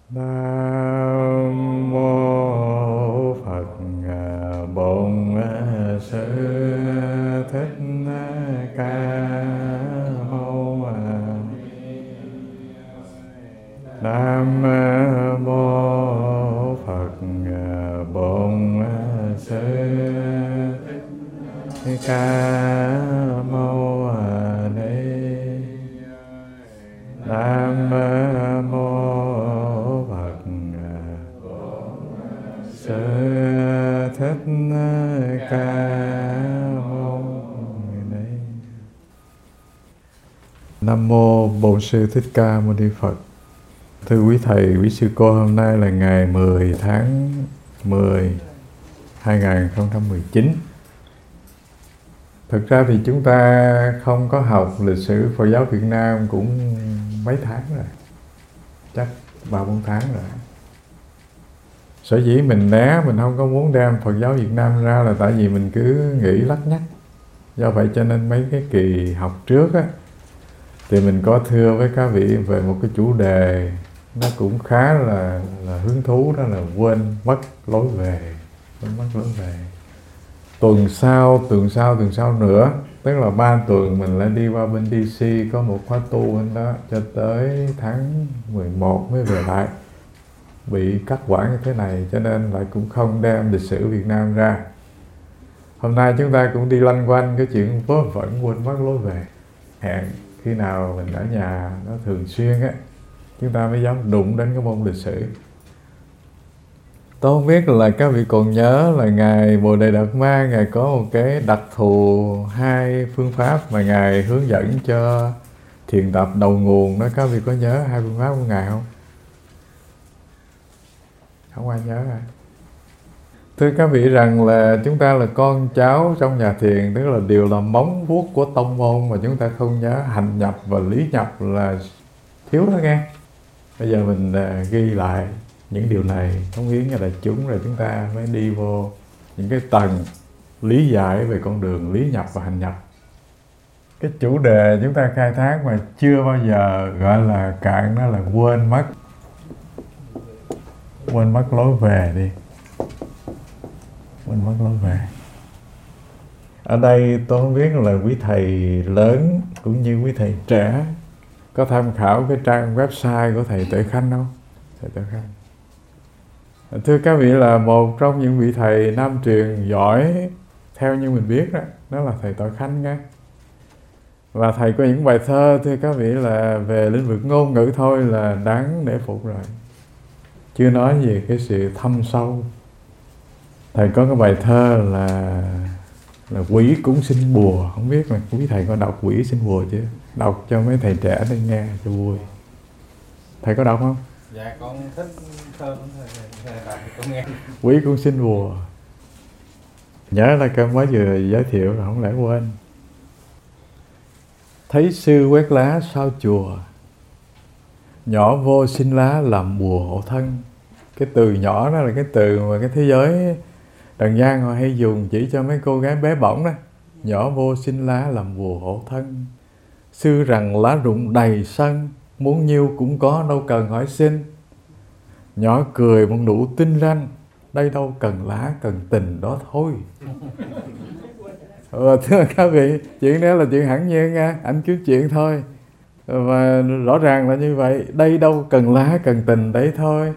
Nam mô Phật Bổn Sư Thích Ca Mâu Nam mô Phật Bổn Sư Thích Ca Mâu Ni. Nam mô Phật Sư Thích Ca Mâu Ni. Nam mô Bổn Sư Thích Ca Mâu Ni Phật. Thưa quý thầy, quý sư cô, hôm nay là ngày 10 tháng 10 2019. Thực ra thì chúng ta không có học lịch sử Phật giáo Việt Nam cũng mấy tháng rồi, chắc 3-4 tháng rồi. Sở dĩ mình né, mình không có muốn đem Phật giáo Việt Nam ra là tại vì mình cứ nghĩ lắt nhắt. Do vậy cho nên mấy cái kỳ học trước á, thì mình có thưa với các vị về một cái chủ đề nó cũng khá là hứng thú, đó là quên mất lối về. Quên mất lối về. Tuần sau nữa, tức là 3 tuần mình lại đi qua bên DC, có một khóa tu bên đó, cho tới tháng 11 mới về lại. Bị cắt quản như thế này cho nên lại cũng không đem lịch sử Việt Nam ra. Hôm nay chúng ta cũng đi lanh quanh cái chuyện vớ vẩn quên mất lối về. Hẹn khi nào mình ở nhà nó thường xuyên á, chúng ta mới dám đụng đến cái môn lịch sử. Tôi không biết là các vị còn nhớ là Ngài Bồ Đề Đạt Ma, Ngài có một cái đặc thù 2 phương pháp mà Ngài hướng dẫn cho thiền tập đầu nguồn đó. Các vị có nhớ 2 phương pháp của Ngài không? Không ai nhớ hả? Thưa các vị rằng là chúng ta là con cháu trong nhà thiền, tức là đều là móng vuốt của tông môn, mà chúng ta không nhớ hành nhập và lý nhập là thiếu đó nghe. Bây giờ mình ghi lại những điều này, cống hiến cho đại chúng, rồi chúng ta mới đi vô những cái tầng lý giải về con đường lý nhập và hành nhập. Cái chủ đề chúng ta khai thác mà chưa bao giờ gọi là cạn, đó là quên mất lối về đi. Quên mất lối về. Ở đây tôi không biết là quý thầy lớn cũng như quý thầy trẻ có tham khảo cái trang website của thầy Tuệ Khanh không? Thầy Tuệ Khanh. Thưa các vị, là một trong những vị thầy Nam truyền giỏi theo như mình biết đó là thầy Tuệ Khanh nha. Và thầy có những bài thơ, thưa các vị, là về lĩnh vực ngôn ngữ thôi là đáng để phục rồi, chưa nói về cái sự thâm sâu. Thầy có cái bài thơ là quỷ cũng xin bùa. Không biết là quý thầy có đọc quỷ xin bùa chưa? Đọc cho mấy thầy trẻ để nghe cho vui. Thầy có đọc không? Dạ con thích thơ đọc con nghe. Quỷ cũng xin bùa. Nhớ là cái mới vừa giới thiệu rồi không lẽ quên. Thấy sư quét lá sau chùa, nhỏ vô xin lá làm bùa hộ thân. Cái từ nhỏ đó là cái từ mà cái thế giới Trần gian họ hay dùng chỉ cho mấy cô gái bé bỏng đó. Nhỏ vô xin lá làm bùa hộ thân. Sư rằng lá rụng đầy sân, muốn nhiêu cũng có đâu cần hỏi xin. Nhỏ cười một nụ tinh ranh, đây đâu cần lá cần tình đó thôi. Thưa các vị, chuyện đó là chuyện hẳn nhiên nha, anh cứ chuyện thôi. Và rõ ràng là như vậy, đây đâu cần lá cần tình đấy thôi.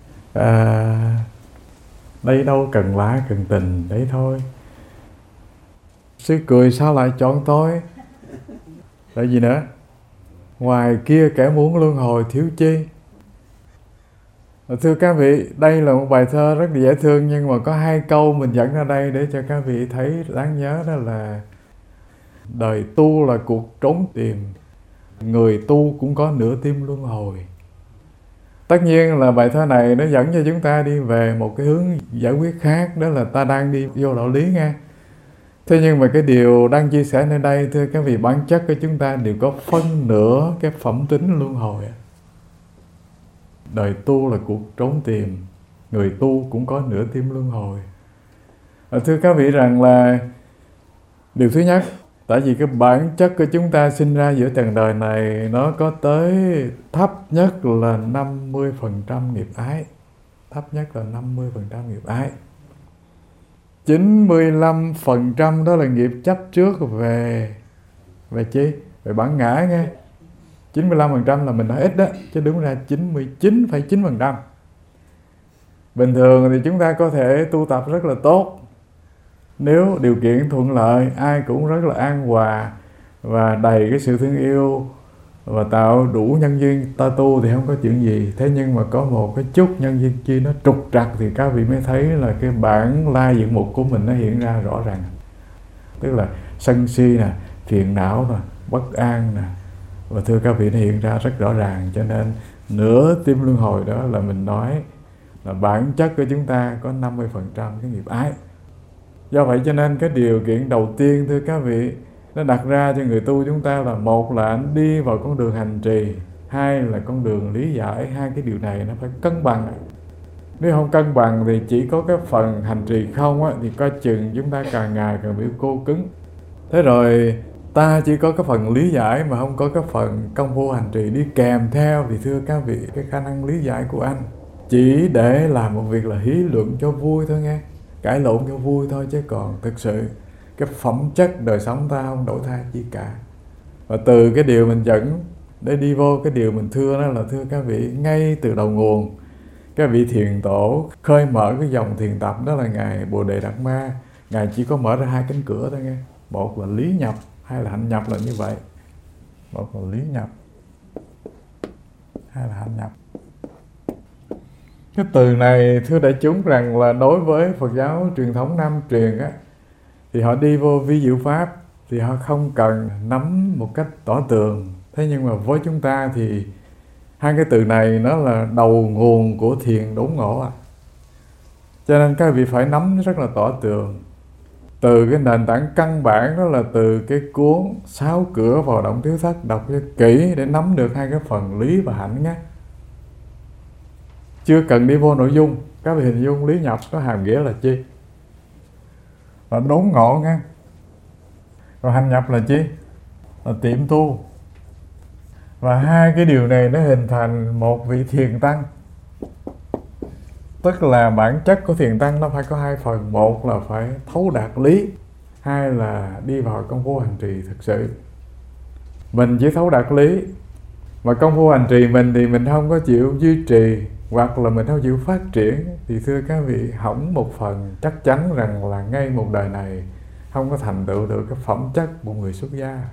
Đây đâu cần lá cần tình đấy thôi. Sư cười sao lại chọn tôi? Là gì nữa? Ngoài kia kẻ muốn luân hồi thiếu chi. Thưa các vị, đây là một bài thơ rất là dễ thương, nhưng mà có 2 câu mình dẫn ra đây để cho các vị thấy đáng nhớ, đó là đời tu là cuộc trốn tìm, người tu cũng có nửa tim luân hồi. Tất nhiên là bài thơ này nó dẫn cho chúng ta đi về một cái hướng giải quyết khác, đó là ta đang đi vô đạo lý nha. Thế nhưng mà cái điều đang chia sẻ nơi đây, thưa các vị, bản chất của chúng ta đều có phân nửa cái phẩm tính luân hồi. Đời tu là cuộc trốn tìm, người tu cũng có nửa tim luân hồi. Thưa các vị rằng là điều thứ nhất, Tại vì cái bản chất của chúng ta sinh ra giữa trần đời này nó có tới thấp nhất là 50% nghiệp ái. Thấp nhất là 50% nghiệp ái. 95% đó là nghiệp chấp trước về chi? Về bản ngã nghe. 95% là mình nói ít đó, chứ đúng ra 99,9%. Bình thường thì chúng ta có thể tu tập rất là tốt. Nếu điều kiện thuận lợi, ai cũng rất là an hòa và đầy cái sự thương yêu và tạo đủ nhân duyên ta tu thì không có chuyện gì. Thế nhưng mà có một cái chút nhân duyên chi nó trục trặc thì các vị mới thấy là cái bản lai diện mục của mình nó hiện ra rõ ràng. Tức là sân si nè, phiền não nè, bất an nè. Và thưa các vị, nó hiện ra rất rõ ràng. Cho nên nửa tim luân hồi đó là mình nói là bản chất của chúng ta có 50% cái nghiệp ái. Do vậy cho nên cái điều kiện đầu tiên thưa các vị, nó đặt ra cho người tu chúng ta là một là anh đi vào con đường hành trì, hai là con đường lý giải. Hai cái điều này nó phải cân bằng. Nếu không cân bằng thì chỉ có cái phần hành trì không á, thì coi chừng chúng ta càng ngày càng bị cô cứng. Thế rồi ta chỉ có cái phần lý giải mà không có cái phần công phu hành trì đi kèm theo, thì thưa các vị, cái khả năng lý giải của anh chỉ để làm một việc là hí luận cho vui thôi nghe, cãi lộn cho vui thôi, chứ còn thực sự cái phẩm chất đời sống ta không đổi thay chi cả. Và từ cái điều mình dẫn để đi vô cái điều mình thưa đó là thưa các vị, ngay từ đầu nguồn các vị thiền tổ khơi mở cái dòng thiền tập đó là Ngài Bồ Đề Đạt Ma. Ngài chỉ có mở ra hai cánh cửa thôi nghe. Một là lý nhập, hai là hạnh nhập, là như vậy. Một là lý nhập, hai là hạnh nhập. Cái từ này thưa đại chúng rằng là đối với Phật giáo truyền thống Nam truyền á, thì họ đi vô vi diệu pháp thì họ không cần nắm một cách tỏ tường. Thế nhưng mà với chúng ta thì hai cái từ này nó là đầu nguồn của thiền đốn ngộ à. Cho nên các vị phải nắm rất là tỏ tường. Từ cái nền tảng căn bản đó là từ cái cuốn Sáu Cửa Vào Động Thiếu Thất đọc cho kỹ để nắm được hai cái phần lý và hạnh nhé. Chưa cần đi vô nội dung, các vị hình dung lý nhập có hàm nghĩa là chi? Là đốn ngộ nghe. Rồi hành nhập là chi? Là tiệm tu. Và hai cái điều này nó hình thành một vị thiền tăng. Tức là bản chất của thiền tăng nó phải có hai phần. Một là phải thấu đạt lý, hai là đi vào công phu hành trì thực sự. Mình chỉ thấu đạt lý mà công phu hành trì mình thì mình không có chịu duy trì, hoặc là mình không chịu phát triển, thì thưa các vị, hỏng một phần chắc chắn rằng là ngay một đời này không có thành tựu được cái phẩm chất một người xuất gia.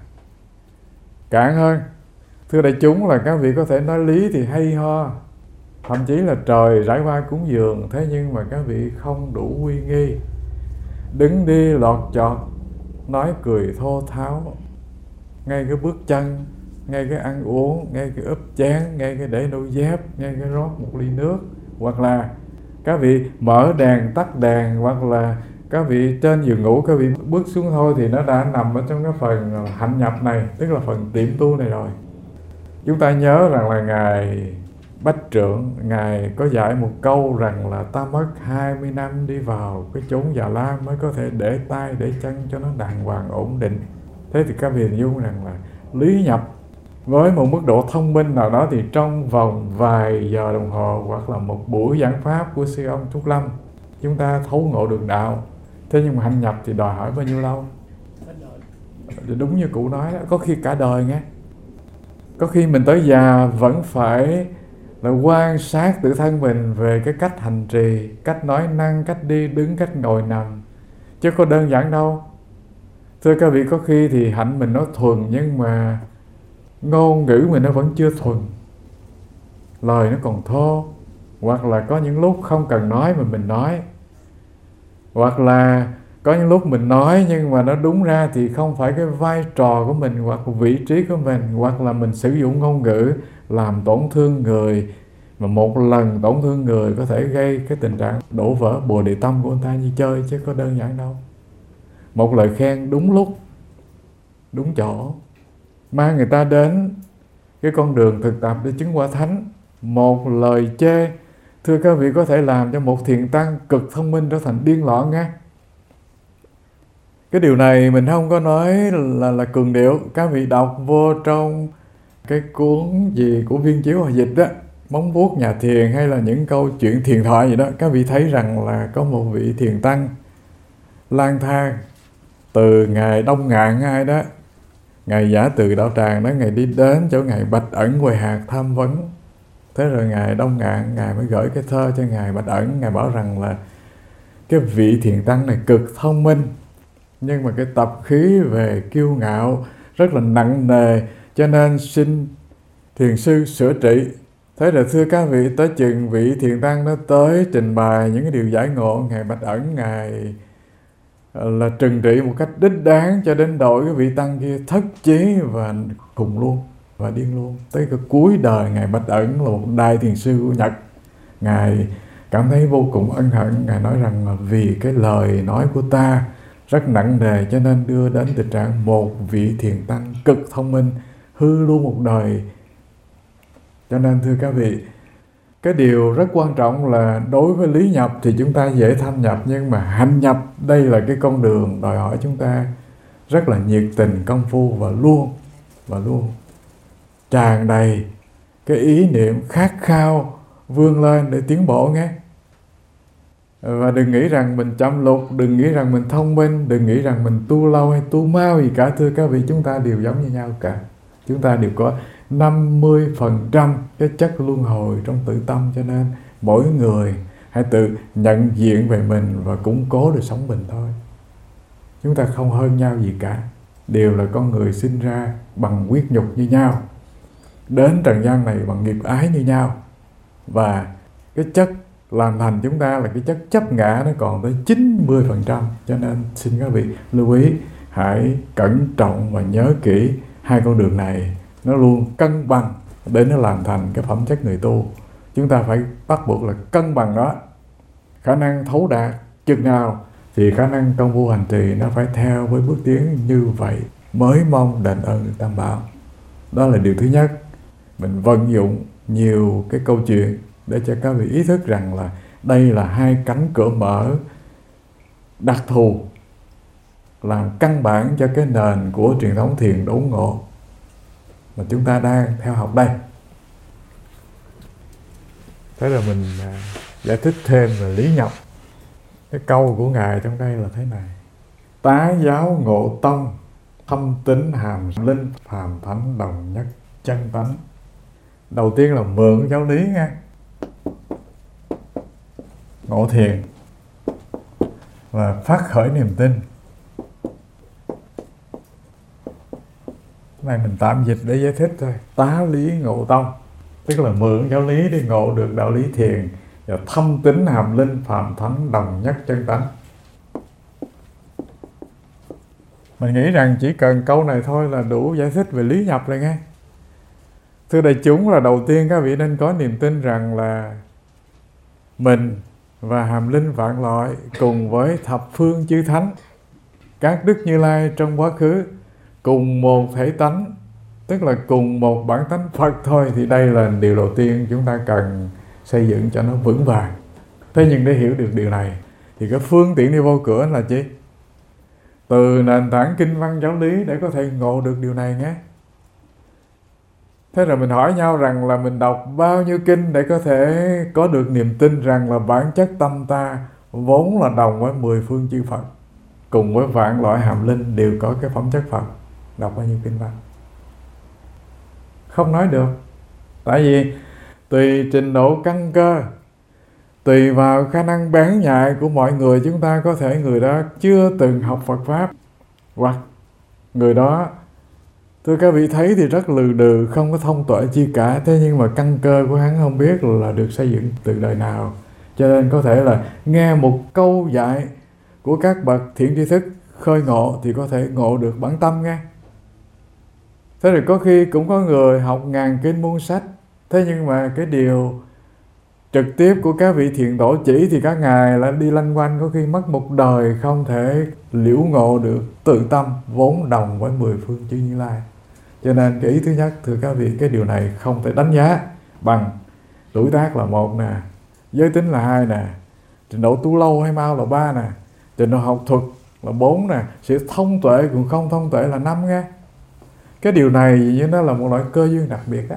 Cạn hơn, thưa đại chúng, là các vị có thể nói lý thì hay ho, thậm chí là trời rải qua cúng dường, thế nhưng mà các vị không đủ uy nghi, đứng đi lọt chọt, nói cười thô tháo, ngay cái bước chân, ngay cái ăn uống, ngay cái úp chén, ngay cái để đôi dép, ngay cái rót một ly nước, hoặc là các vị mở đèn tắt đèn, hoặc là các vị trên giường ngủ các vị bước xuống thôi, thì nó đã nằm ở trong cái phần hạnh nhập này, tức là phần tiệm tu này rồi. Chúng ta nhớ rằng là Ngài Bách Trượng, Ngài có dạy một câu rằng là ta mất 20 năm đi vào cái chốn Già Lam mới có thể để tay để chân cho nó đàng hoàng ổn định. Thế thì các vị hình dung rằng là lý nhập với một mức độ thông minh nào đó thì trong vòng vài giờ đồng hồ hoặc là một buổi giảng pháp của sư ông Trúc Lâm, chúng ta thấu ngộ được đạo. Thế nhưng mà hạnh nhập thì đòi hỏi bao nhiêu lâu? Đúng như cụ nói đó, có khi cả đời nghe. Có khi mình tới già vẫn phải là quan sát tự thân mình về cái cách hành trì, cách nói năng, cách đi đứng, cách ngồi nằm, chứ có đơn giản đâu. Thưa các vị, có khi thì hạnh mình nó thuần nhưng mà ngôn ngữ mình nó vẫn chưa thuần, lời nó còn thô, hoặc là có những lúc không cần nói mà mình nói, hoặc là có những lúc mình nói nhưng mà nó đúng ra thì không phải cái vai trò của mình hoặc vị trí của mình, hoặc là mình sử dụng ngôn ngữ làm tổn thương người, mà một lần tổn thương người có thể gây cái tình trạng đổ vỡ bồ đề tâm của người ta như chơi, chứ có đơn giản đâu. Một lời khen đúng lúc, đúng chỗ, mang người ta đến cái con đường thực tập để chứng quả thánh. Một lời chê, thưa các vị, có thể làm cho một thiền tăng cực thông minh trở thành điên loạn nghe. Cái điều này mình không có nói là cường điệu. Các vị đọc vô trong cái cuốn gì của Viên Chiếu Hòa Dịch đó, Móng Vuốt Nhà Thiền, hay là những câu chuyện thiền thoại gì đó, các vị thấy rằng là có một vị thiền tăng lang thang từ Ngài Đông Ngạn ai đó, Ngài Giả Từ Đạo Tràng đó, Ngài đi đến chỗ Ngài Bạch Ẩn Huệ Hạc tham vấn. Thế rồi Ngài Đông Ngạn, Ngài mới gửi cái thơ cho Ngài Bạch Ẩn. Ngài bảo rằng là cái vị thiền tăng này cực thông minh, nhưng mà cái tập khí về kiêu ngạo rất là nặng nề, cho nên xin thiền sư sửa trị. Thế rồi thưa các vị, tới chừng vị thiền tăng đó tới trình bày những cái điều giải ngộ, Ngài Bạch Ẩn Ngài là trừng trị một cách đích đáng, cho đến đội cái vị tăng kia thất chế và cùng luôn và điên luôn. Tới cái cuối đời Ngài Bạch Ẩn là một đại thiền sư của Nhật, Ngài cảm thấy vô cùng ân hận. Ngài nói rằng là vì cái lời nói của ta rất nặng nề, cho nên đưa đến tình trạng một vị thiền tăng cực thông minh hư luôn một đời. Cho nên thưa các vị, cái điều rất quan trọng là đối với lý nhập thì chúng ta dễ tham nhập, nhưng mà hành nhập đây là cái con đường đòi hỏi chúng ta rất là nhiệt tình công phu và luôn tràn đầy cái ý niệm khát khao vươn lên để tiến bộ nghe. Và đừng nghĩ rằng mình chậm lục, đừng nghĩ rằng mình thông minh, đừng nghĩ rằng mình tu lâu hay tu mau gì cả. Thưa các vị, chúng ta đều giống như nhau cả. Chúng ta đều có 50% cái chất luân hồi trong tự tâm, cho nên mỗi người hãy tự nhận diện về mình và củng cố đời sống mình thôi. Chúng ta không hơn nhau gì cả, đều là con người sinh ra bằng huyết nhục như nhau, đến trần gian này bằng nghiệp ái như nhau. Và cái chất làm thành chúng ta là cái chất chấp ngã, nó còn tới 90%. Cho nên xin các vị lưu ý, hãy cẩn trọng và nhớ kỹ hai con đường này, nó luôn cân bằng để nó làm thành cái phẩm chất người tu. Chúng ta phải bắt buộc là cân bằng đó. Khả năng thấu đạt chừng nào thì khả năng công phu hành trì nó phải theo với bước tiến như vậy mới mong đền ơn được Tam Bảo. Đó là điều thứ nhất. Mình vận dụng nhiều cái câu chuyện để cho các vị ý thức rằng là đây là hai cánh cửa mở đặc thù, làm căn bản cho cái nền của truyền thống thiền đốn ngộ mà chúng ta đang theo học đây. Thế là mình giải thích thêm về lý nhập. Cái câu của Ngài trong đây là thế này: tá giáo ngộ tông, thâm tín hàm linh, phàm thánh đồng nhất chân tánh. Đầu tiên là mượn giáo lý nha, ngộ thiền và phát khởi niềm tin. Cái này mình tạm dịch để giải thích thôi. Tá lý ngộ tông, tức là mượn giáo lý để ngộ được đạo lý thiền, và thâm tín hàm linh, phàm thánh đồng nhất chân tánh. Mình nghĩ rằng chỉ cần câu này thôi là đủ giải thích về lý nhập rồi nghe. Thưa đại chúng, là đầu tiên các vị nên có niềm tin rằng là mình và hàm linh vạn loại cùng với thập phương chư thánh, các đức Như Lai trong quá khứ cùng một thể tánh, tức là cùng một bản tánh Phật thôi. Thì đây là điều đầu tiên chúng ta cần xây dựng cho nó vững vàng. Thế nhưng để hiểu được điều này thì cái phương tiện đi vô cửa là gì? Từ nền tảng kinh văn giáo lý để có thể ngộ được điều này nhé. Thế rồi mình hỏi nhau rằng là mình đọc bao nhiêu kinh để có thể có được niềm tin rằng là bản chất tâm ta vốn là đồng với 10 phương chư Phật, cùng với vạn loại hàm linh đều có cái phẩm chất Phật. Đọc bao nhiêu kinh văn? Không nói được. Tại vì tùy trình độ căn cơ, tùy vào khả năng bén nhạy của mọi người, chúng ta có thể người đó chưa từng học Phật Pháp, hoặc người đó, thưa các vị thấy thì rất lừ đừ, không có thông tuệ chi cả. Thế nhưng mà căn cơ của hắn không biết là được xây dựng từ đời nào, cho nên có thể là nghe một câu dạy của các bậc thiện tri thức khơi ngộ thì có thể ngộ được bản tâm nghe. Thế rồi có khi cũng có người học ngàn kinh muôn sách, thế nhưng mà cái điều trực tiếp của các vị thiền tổ chỉ thì các ngài là đi lanh quanh, có khi mất một đời không thể liễu ngộ được tự tâm vốn đồng với 10 phương chư Như Lai. Cho nên cái ý thứ nhất, thưa các vị, cái điều này không thể đánh giá bằng tuổi tác là 1 nè, giới tính là 2 nè, trình độ tu lâu hay mau là 3 nè, trình độ học thuật là 4 nè, sự thông tuệ còn không thông tuệ là 5 nghe. Cái điều này như nó là một loại cơ duyên đặc biệt á.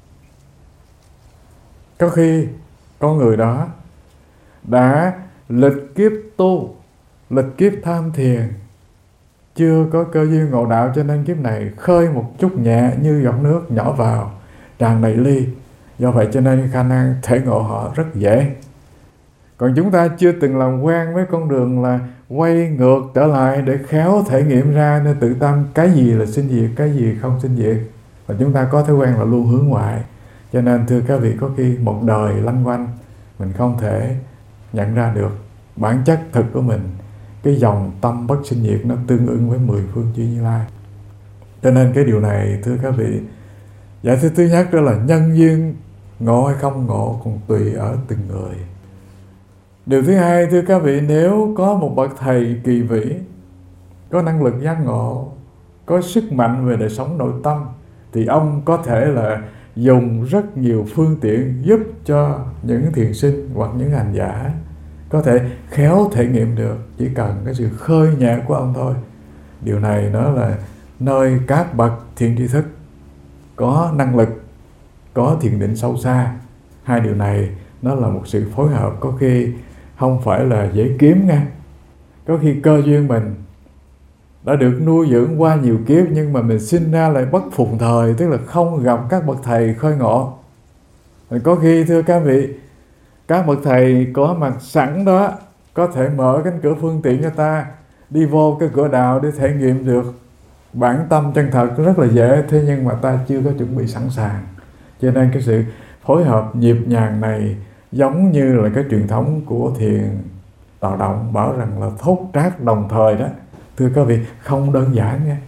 Có khi con người đó đã lịch kiếp tu, lịch kiếp tham thiền, chưa có cơ duyên ngộ đạo, cho nên kiếp này khơi một chút nhẹ như giọt nước nhỏ vào tràn đầy ly. Do vậy cho nên khả năng thể ngộ họ rất dễ. Còn chúng ta chưa từng làm quen với con đường là quay ngược trở lại để khéo thể nghiệm ra nên tự tâm cái gì là sinh diệt, cái gì không sinh diệt. Và chúng ta có thói quen là luôn hướng ngoại. Cho nên thưa các vị, có khi một đời lanh quanh mình không thể nhận ra được bản chất thực của mình. Cái dòng tâm bất sinh diệt nó tương ứng với 10 phương chư Như Lai. Cho nên cái điều này thưa các vị, giải thích thứ nhất đó là nhân duyên ngộ hay không ngộ còn tùy ở từng người. Điều thứ hai thưa các vị, nếu có một bậc thầy kỳ vĩ, có năng lực giác ngộ, có sức mạnh về đời sống nội tâm, thì ông có thể là dùng rất nhiều phương tiện giúp cho những thiền sinh hoặc những hành giả có thể khéo thể nghiệm được, chỉ cần cái sự khơi nhẹ của ông thôi. Điều này nó là nơi các bậc thiện tri thức có năng lực, có thiền định sâu xa. Hai điều này nó là một sự phối hợp có khi không phải là dễ kiếm nha. Có khi cơ duyên mình đã được nuôi dưỡng qua nhiều kiếp, nhưng mà mình sinh ra lại bất phùng thời, tức là không gặp các bậc thầy khơi ngộ. Có khi thưa các vị, các bậc thầy có mặt sẵn đó, có thể mở cánh cửa phương tiện cho ta đi vô cái cửa đạo để thể nghiệm được bản tâm chân thật rất là dễ. Thế nhưng mà ta chưa có chuẩn bị sẵn sàng. Cho nên cái sự phối hợp nhịp nhàng này giống như là cái truyền thống của thiền Tọa Động bảo rằng là thốt trác đồng thời đó. Thưa các vị, không đơn giản nghe.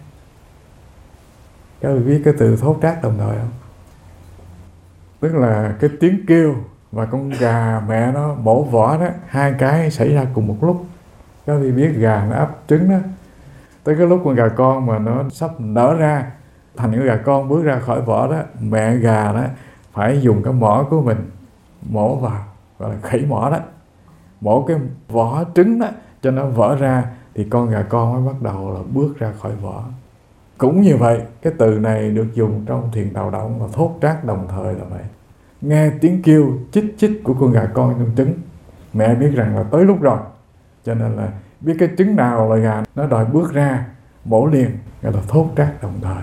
Các vị biết cái từ thốt trác đồng thời không? Tức là cái tiếng kêu và con gà mẹ nó mổ vỏ đó, hai cái xảy ra cùng một lúc. Các vị biết gà nó ấp trứng đó, tới cái lúc con gà con mà nó sắp nở ra thành cái gà con bước ra khỏi vỏ đó, mẹ gà đó phải dùng cái mỏ của mình mổ vào, gọi là khẩy mỏ đó, mổ cái vỏ trứng đó cho nó vỡ ra, thì con gà con mới bắt đầu là bước ra khỏi vỏ. Cũng như vậy, cái từ này được dùng trong thiền Tọa Động và thốt trác đồng thời là vậy. Nghe tiếng kêu chích chích của con gà con trong trứng, mẹ biết rằng là tới lúc rồi, cho nên là biết cái trứng nào là gà nó đòi bước ra mổ liền, gọi là thốt trác đồng thời.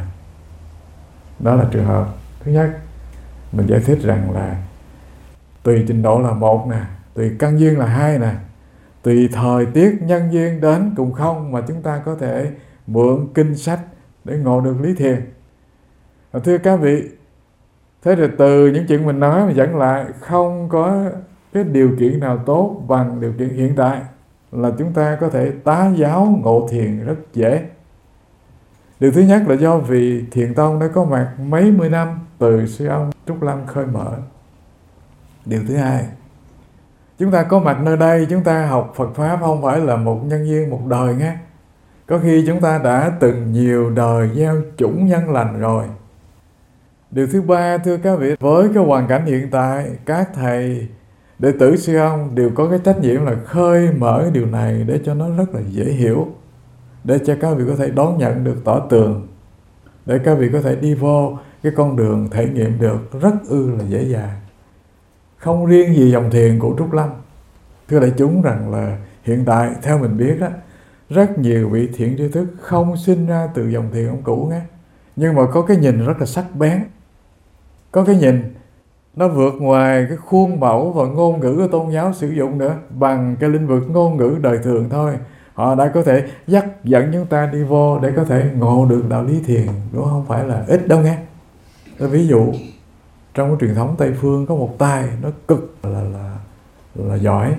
Đó là trường hợp thứ nhất. Mình giải thích rằng là tùy trình độ là 1 nè, tùy căn duyên là 2 nè, tùy thời tiết nhân duyên đến cùng không mà chúng ta có thể mượn kinh sách để ngộ được lý thiền. Và thưa các vị, thế rồi từ những chuyện mình nói mà dẫn lại không có cái điều kiện nào tốt bằng điều kiện hiện tại là chúng ta có thể tá giáo ngộ thiền rất dễ. Điều thứ nhất là do vì Thiền Tông đã có mặt mấy mươi năm từ sư ông Trúc Lâm khơi mở. Điều thứ hai, chúng ta có mặt nơi đây, chúng ta học Phật Pháp không phải là một nhân duyên một đời nghe. Có khi chúng ta đã từng nhiều đời gieo chủng nhân lành rồi. Điều thứ ba, thưa các vị, với cái hoàn cảnh hiện tại, các thầy đệ tử sư ông đều có cái trách nhiệm là khơi mở điều này để cho nó rất là dễ hiểu, để cho các vị có thể đón nhận được tỏ tường, để các vị có thể đi vô cái con đường thể nghiệm được rất là dễ dàng. Không riêng gì dòng thiền của Trúc Lâm. Thưa đại chúng rằng là hiện tại theo mình biết đó, rất nhiều vị thiện tri thức không sinh ra từ dòng thiền ông cũ nghe, nhưng mà có cái nhìn rất là sắc bén, có cái nhìn nó vượt ngoài cái khuôn mẫu và ngôn ngữ của tôn giáo sử dụng nữa. Bằng cái lĩnh vực ngôn ngữ đời thường thôi, họ đã có thể dắt dẫn chúng ta đi vô để có thể ngộ được đạo lý thiền, đúng không phải là ít đâu nghe. Ví dụ trong cái truyền thống Tây Phương có một tay nó cực là giỏi.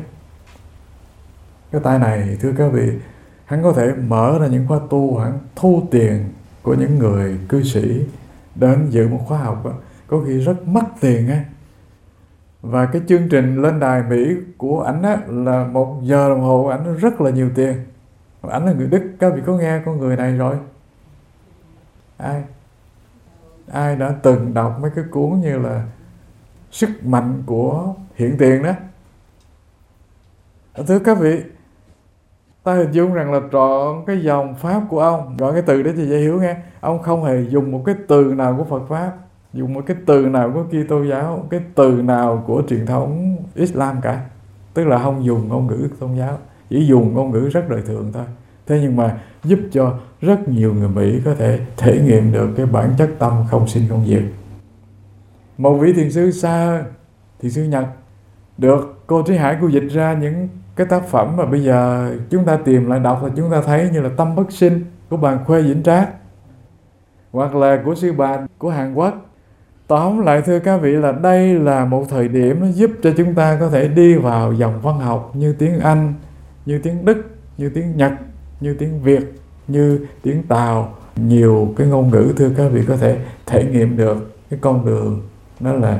Cái tay này thưa các vị, hắn có thể mở ra những khóa tu, hắn thu tiền của những người cư sĩ đến dự một khóa học đó, có khi rất mất tiền á. Và cái chương trình lên đài Mỹ của ảnh á là 1 giờ đồng hồ, ảnh rất là nhiều tiền. Ảnh là người Đức, các vị có nghe con người này rồi? Ai đã từng đọc mấy cái cuốn như là Sức Mạnh của Hiện Tiền đó? Thưa các vị, Ta hình dung rằng là trọn cái dòng Pháp của ông, gọi cái từ đó cho dễ hiểu nghe. Ông không hề dùng một cái từ nào của Phật Pháp, dùng một cái từ nào của Kitô giáo, cái từ nào của truyền thống Islam cả. Tức là không dùng ngôn ngữ tôn giáo, chỉ dùng ngôn ngữ rất đời thường thôi. Thế nhưng mà giúp cho rất nhiều người Mỹ có thể thể nghiệm được cái bản chất tâm không sinh không diệt. Một vị thiền sư xa hơn, thiền sư Nhật, được cô Trí Hải cô dịch ra những cái tác phẩm mà bây giờ chúng ta tìm lại đọc là chúng ta thấy, như là Tâm Bất Sinh của bà Khuê Vĩnh Trác, hoặc là của sư Bà của Hàn Quốc. Tóm lại thưa các vị là đây là một thời điểm nó giúp cho chúng ta có thể đi vào dòng văn học như tiếng Anh, như tiếng Đức, như tiếng Nhật, như tiếng Việt, như tiếng Tàu. Nhiều cái ngôn ngữ thưa các vị có thể thể nghiệm được cái con đường đó là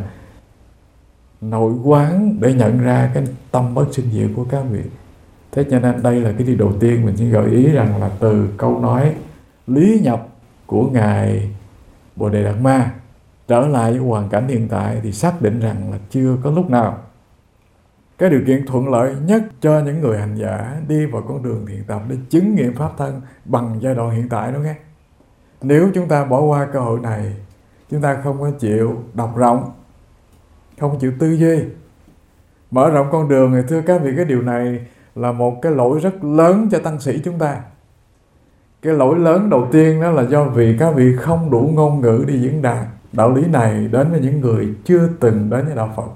nội quán để nhận ra cái tâm bất sinh diệt của các vị. Thế cho nên đây là cái điều đầu tiên mình xin gợi ý rằng là từ câu nói lý nhập của Ngài Bồ Đề Đạt Ma trở lại với hoàn cảnh hiện tại thì xác định rằng là chưa có lúc nào cái điều kiện thuận lợi nhất cho những người hành giả đi vào con đường thiền tập để chứng nghiệm pháp thân bằng giai đoạn hiện tại đó nghe. Nếu chúng ta bỏ qua cơ hội này, chúng ta không có chịu đọc rộng, không chịu tư duy, mở rộng con đường, thì thưa các vị, cái điều này là một cái lỗi rất lớn cho tăng sĩ chúng ta. Cái lỗi lớn đầu tiên đó là do vì các vị không đủ ngôn ngữ đi diễn đạt đạo lý này đến với những người chưa từng đến với đạo Phật.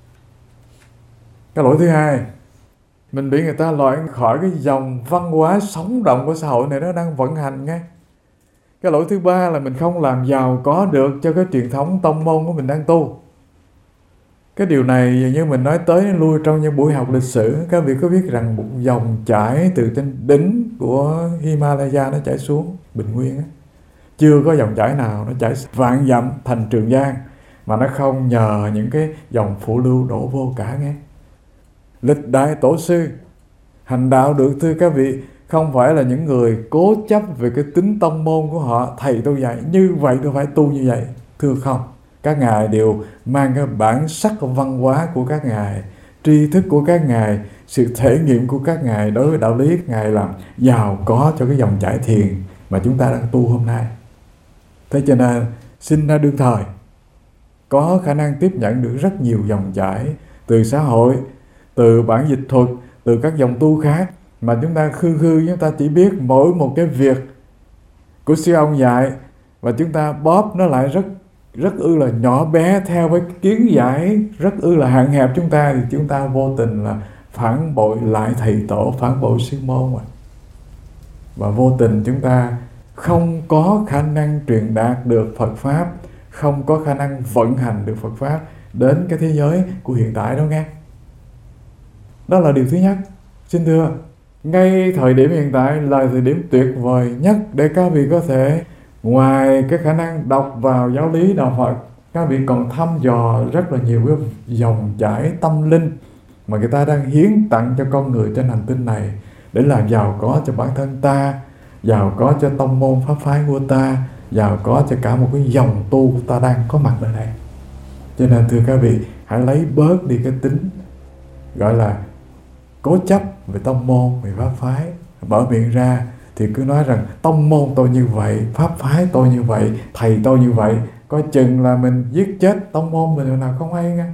Cái lỗi thứ hai, mình bị người ta loại khỏi cái dòng văn hóa sống động của xã hội này nó đang vận hành nghe. Cái lỗi thứ ba là mình không làm giàu có được cho cái truyền thống tông môn của mình đang tu. Cái điều này như mình nói tới lui trong những buổi học lịch sử, các vị có biết rằng một dòng chảy từ trên đỉnh của Himalaya nó chảy xuống Bình Nguyên á, chưa có dòng chảy nào nó chảy vạn dặm thành Trường Giang mà nó không nhờ những cái dòng phụ lưu đổ vô cả nghe. Lịch đại tổ sư hành đạo được thưa các vị không phải là những người cố chấp về cái tính tông môn của họ, thầy tôi dạy như vậy tôi phải tu như vậy, thưa không. Các ngài đều mang cái bản sắc văn hóa của các ngài, tri thức của các ngài, sự thể nghiệm của các ngài đối với đạo lý các ngài làm giàu có cho cái dòng chảy thiền mà chúng ta đang tu hôm nay. Thế cho nên sinh ra đương thời có khả năng tiếp nhận được rất nhiều dòng chảy từ xã hội, từ bản dịch thuật, từ các dòng tu khác, mà chúng ta chúng ta chỉ biết mỗi một cái việc của sư ông dạy và chúng ta bóp nó lại rất là nhỏ bé theo với kiến giải rất là hạn hẹp chúng ta, thì chúng ta vô tình là phản bội lại thầy tổ, phản bội sư môn mà. Và vô tình chúng ta không có khả năng truyền đạt được Phật Pháp, không có khả năng vận hành được Phật Pháp đến cái thế giới của hiện tại đó nghe. Đó là điều thứ nhất. Xin thưa, ngay thời điểm hiện tại là thời điểm tuyệt vời nhất để các vị có thể, ngoài cái khả năng đọc vào giáo lý đạo Phật, các vị còn thăm dò rất là nhiều cái dòng chảy tâm linh mà người ta đang hiến tặng cho con người trên hành tinh này để làm giàu có cho bản thân ta, giàu có cho tông môn pháp phái của ta, giàu có cho cả một cái dòng tu ta đang có mặt ở đây. Cho nên thưa các vị, hãy lấy bớt đi cái tính gọi là cố chấp về tông môn, về pháp phái. Mở miệng ra thì cứ nói rằng tông môn tôi như vậy, pháp phái tôi như vậy, thầy tôi như vậy, coi chừng là mình giết chết tông môn mình nào không hay nghe.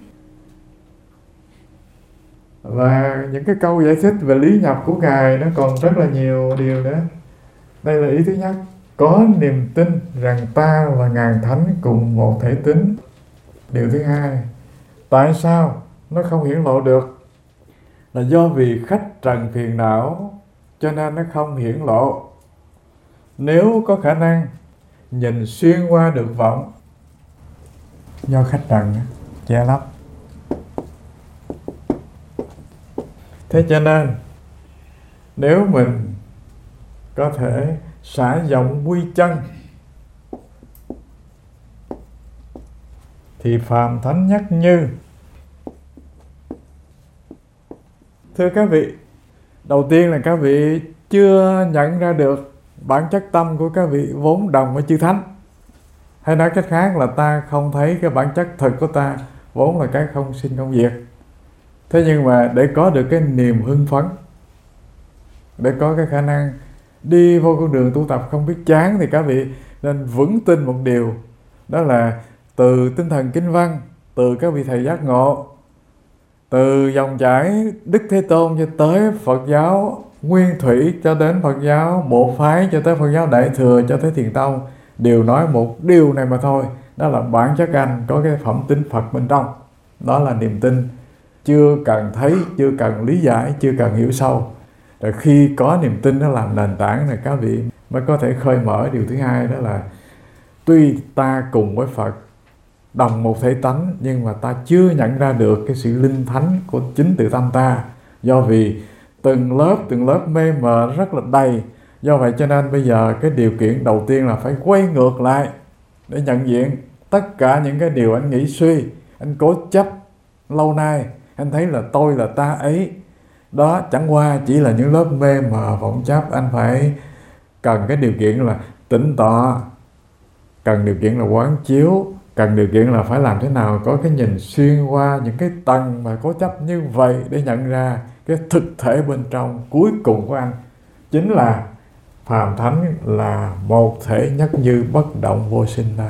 Và những cái câu giải thích về lý nhập của Ngài nó còn rất là nhiều điều nữa. Đây là ý thứ nhất, có niềm tin rằng ta và ngàn thánh cùng một thể tính. Điều thứ hai, tại sao nó không hiển lộ được? Là do vì khách trần phiền não cho nên nó không hiển lộ. Nếu có khả năng nhìn xuyên qua được vọng, do khách trần che lấp. Thế cho nên nếu mình có thể xả giọng quy chân thì phàm thánh nhất như. Thưa các vị, đầu tiên là các vị chưa nhận ra được bản chất tâm của các vị vốn đồng với chư thánh. Hay nói cách khác là ta không thấy cái bản chất thực của ta vốn là cái không sinh không diệt. Thế nhưng mà để có được cái niềm hưng phấn, để có cái khả năng đi vô con đường tu tập không biết chán, thì các vị nên vững tin một điều, đó là từ tinh thần kinh văn, từ các vị thầy giác ngộ, từ dòng chảy Đức Thế Tôn cho tới Phật giáo Nguyên Thủy, cho đến Phật giáo Bộ Phái, cho tới Phật giáo Đại Thừa, cho tới Thiền Tông, đều nói một điều này mà thôi, đó là bản chất anh có cái phẩm tính Phật bên trong. Đó là niềm tin, chưa cần thấy, chưa cần lý giải, chưa cần hiểu sâu. Rồi khi có niềm tin nó làm nền tảng này, các vị mới có thể khơi mở điều thứ hai, đó là tuy ta cùng với Phật đồng một thể tánh, nhưng mà ta chưa nhận ra được cái sự linh thánh của chính tự tâm ta, do vì từng lớp mê mờ rất là đầy. Do vậy cho nên bây giờ cái điều kiện đầu tiên là phải quay ngược lại để nhận diện tất cả những cái điều anh nghĩ suy, anh cố chấp lâu nay, anh thấy là tôi là ta ấy, đó chẳng qua chỉ là những lớp mê mờ vọng chấp. Anh phải cần cái điều kiện là tĩnh tọa, cần điều kiện là quán chiếu, cần điều kiện là phải làm thế nào có cái nhìn xuyên qua những cái tầng mà cố chấp như vậy, để nhận ra cái thực thể bên trong cuối cùng của anh chính là phàm thánh, là một thể nhất như bất động vô sinh thôi.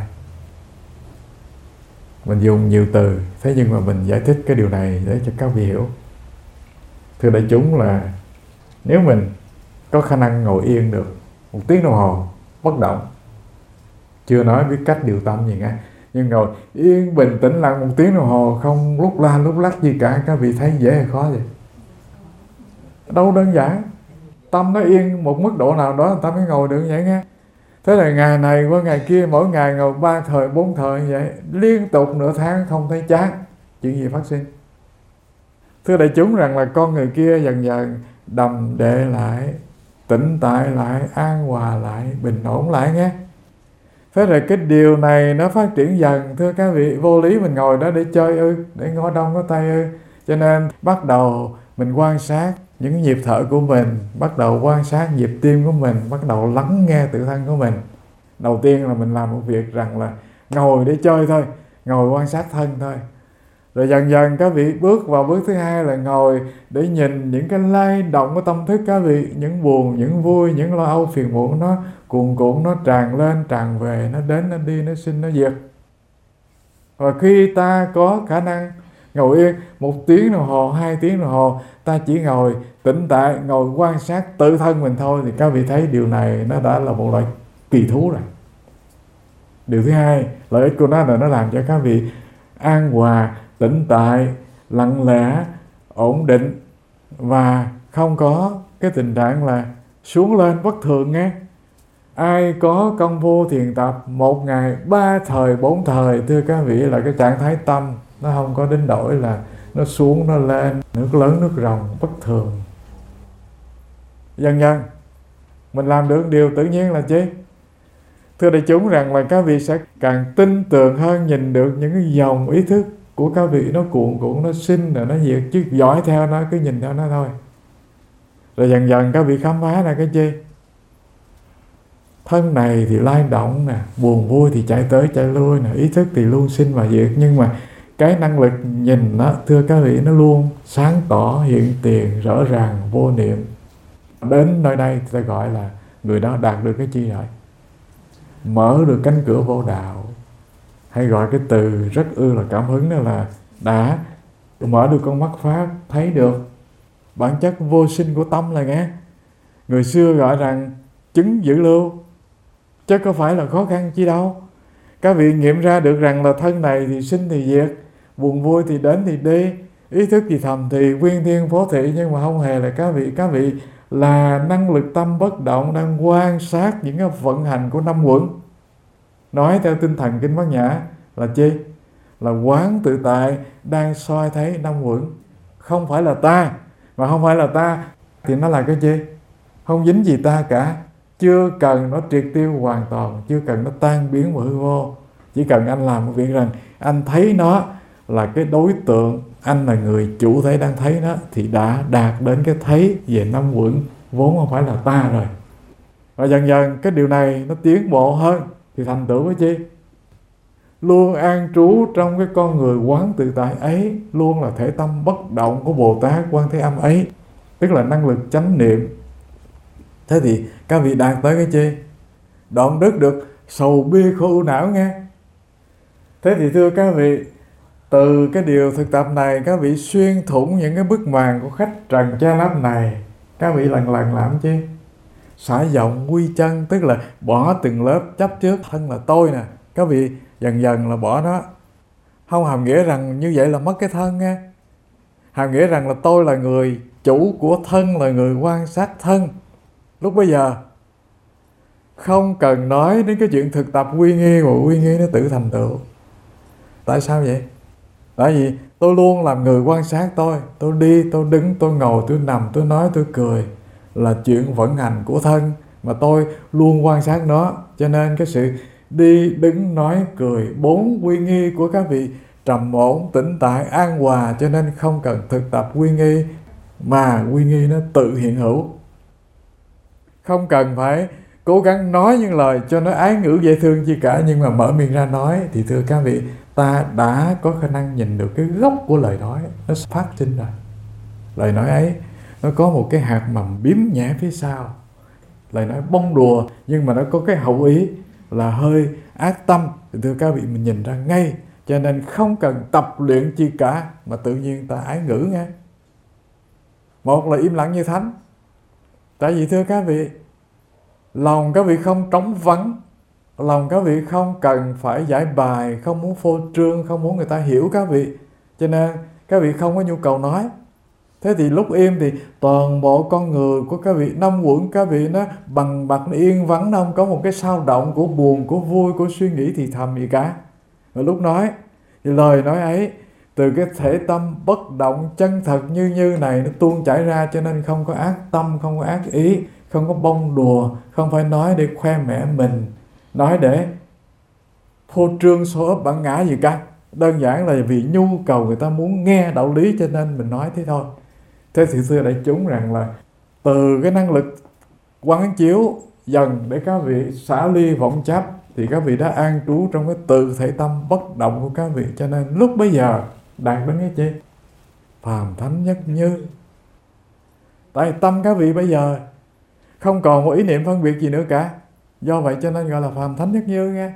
Mình dùng nhiều từ, thế nhưng mà mình giải thích cái điều này để cho các vị hiểu. Thưa đại chúng, là nếu mình có khả năng ngồi yên được 1 tiếng đồng hồ bất động, chưa nói biết cách điều tâm gì cả, nhưng ngồi yên bình tĩnh lặng 1 tiếng đồng hồ, không lúc la lúc lắc gì cả, các vị thấy dễ hay khó vậy? Đâu đơn giản. Tâm nó yên một mức độ nào đó, người ta mới ngồi được vậy nghe. Thế là ngày này qua ngày kia, mỗi ngày ngồi 3 thời 4 thời như vậy, liên tục nửa tháng không thấy chán. Chuyện gì phát sinh? Thưa đại chúng, rằng là con người kia dần dần đầm đệ lại, tĩnh tại lại, an hòa lại, bình ổn lại nghe. Thế rồi cái điều này nó phát triển dần. Thưa các vị, vô lý mình ngồi đó để chơi ư, để ngó đông ngó tây ư. Cho nên bắt đầu mình quan sát những nhịp thở của mình, bắt đầu quan sát nhịp tim của mình, bắt đầu lắng nghe tự thân của mình. Đầu tiên là mình làm một việc rằng là ngồi để chơi thôi, ngồi quan sát thân thôi. Rồi dần dần các vị bước vào bước thứ hai là ngồi để nhìn những cái lay động của tâm thức các vị, những buồn, những vui, những lo âu phiền muộn, nó cuồn cuộn, nó tràn lên, tràn về, nó đến, nó đi, nó sinh, nó diệt. Và khi ta có khả năng ngồi yên 1 tiếng đồng hồ, 2 tiếng đồng hồ, ta chỉ ngồi tĩnh tại, ngồi quan sát tự thân mình thôi, thì các vị thấy điều này nó đã là một loại kỳ thú rồi. Điều thứ hai, lợi ích của nó là nó làm cho các vị an hòa, tĩnh tại, lặng lẽ, ổn định, và không có cái tình trạng là xuống lên bất thường nghe. Ai có công phu thiền tập 1 ngày 3 thời 4 thời, thưa các vị, là cái trạng thái tâm nó không có đến đổi là nó xuống nó lên, nước lớn nước ròng bất thường. Dần dần mình làm được điều tự nhiên là chi? Thưa đại chúng, rằng là các vị sẽ càng tin tưởng hơn, nhìn được những cái dòng ý thức của các vị nó cuộn cuộn, nó sinh rồi nó diệt, chứ dõi theo nó, cứ nhìn theo nó thôi. Rồi dần dần các vị khám phá ra cái chi? Thân này thì lay động nè, buồn vui thì chạy tới chạy lui nè, ý thức thì luôn sinh và diệt, nhưng mà cái năng lực nhìn đó, thưa các vị, nó luôn sáng tỏ, hiện tiền, rõ ràng, vô niệm. Đến nơi đây ta gọi là người đó đạt được cái chi rồi? Mở được cánh cửa vô đạo. Hay gọi cái từ rất là cảm hứng, đó là đã mở được con mắt pháp, thấy được bản chất vô sinh của tâm là nghe. Người xưa gọi rằng chứng giữ lưu, chứ có phải là khó khăn chi đâu. Các vị nghiệm ra được rằng là thân này thì sinh thì diệt, buồn vui thì đến thì đi, ý thức thì thầm thì quyên thiên phó thị, nhưng mà không hề là các vị là năng lực tâm bất động đang quan sát những cái vận hành của 5 quẩn. Nói theo tinh thần Kinh Bát Nhã là chi? Là quán tự tại đang soi thấy 5 quẩn. Không phải là ta, mà không phải là ta thì nó là cái chi? Không dính gì ta cả. Chưa cần nó triệt tiêu hoàn toàn, chưa cần nó tan biến vào hư vô. Chỉ cần anh làm một việc rằng anh thấy nó là cái đối tượng, anh là người chủ thể đang thấy nó, thì đã đạt đến cái thấy về 5 quẩn vốn không phải là ta rồi. Và dần dần cái điều này nó tiến bộ hơn, thì thành tựu với chi? Luôn an trú trong cái con người quán tự tại ấy, luôn là thể tâm bất động của Bồ Tát Quan Thế Âm ấy, tức là năng lực chánh niệm Thế thì các vị đạt tới cái chi? Đoạn dứt được sầu bi khổ ưu não nghe. Thế thì thưa các vị, từ cái điều thực tập này, các vị xuyên thủng những cái bức màn của khách trần che lấp này. Các vị lần lần làm chi? Xả vọng quy chân, tức là bỏ từng lớp chấp trước thân là tôi nè. Các vị dần dần là bỏ nó. Không hàm nghĩa rằng như vậy là mất cái thân nghe. Hàm nghĩa rằng là tôi là người chủ của thân, là người quan sát thân. Lúc bây giờ không cần nói đến cái chuyện thực tập quy nghi, mà quy nghi nó tự thành tựu. Tại sao vậy? Tại vì tôi luôn làm người quan sát tôi. Tôi đi, tôi đứng, tôi ngồi, tôi nằm, tôi nói, tôi cười là chuyện vận hành của thân, mà tôi luôn quan sát nó. Cho nên cái sự đi, đứng, nói, cười, 4 quy nghi của các vị trầm ổn, tĩnh tại, an hòa. Cho nên không cần thực tập quy nghi, mà quy nghi nó tự hiện hữu. Không cần phải cố gắng nói những lời cho nó ái ngữ dễ thương chi cả, nhưng mà mở miệng ra nói thì thưa các vị, ta đã có khả năng nhìn được cái gốc của lời nói, nó phát sinh rồi. Lời nói ấy nó có một cái hạt mầm biếm nhẹ phía sau. Lời nói bông đùa nhưng mà nó có cái hậu ý là hơi ác tâm, thì thưa các vị mình nhìn ra ngay. Cho nên không cần tập luyện chi cả, mà tự nhiên ta ái ngữ nghe. Một là im lặng như thánh. Tại vì thưa các vị, lòng các vị không trống vắng, lòng các vị không cần phải giải bài, không muốn phô trương, không muốn người ta hiểu các vị. Cho nên các vị không có nhu cầu nói. Thế thì lúc im thì toàn bộ con người của các vị, năm quẩn các vị nó bằng bặt, nó yên vắng, nó không có một cái sao động của buồn, của vui, của suy nghĩ thì thầm gì cả. Và lúc nói thì lời nói ấy từ cái thể tâm bất động chân thật như này nó tuôn chảy ra. Cho nên không có ác tâm, không có ác ý, không có bông đùa, không phải nói để khoe mẽ mình, nói để phô trương show up bản ngã gì cả. Đơn giản là vì nhu cầu người ta muốn nghe đạo lý cho nên mình nói thế thôi. Thế thì thưa đại chúng rằng là từ cái năng lực quán chiếu dần để các vị xả ly vọng chấp, thì các vị đã an trú trong cái tự thể tâm bất động của các vị. Cho nên lúc bấy giờ đạt đến cái chi? Phàm thánh nhất như. Tại tâm các vị bây giờ không còn một ý niệm phân biệt gì nữa cả. Do vậy cho nên gọi là phàm thánh nhất như nghe.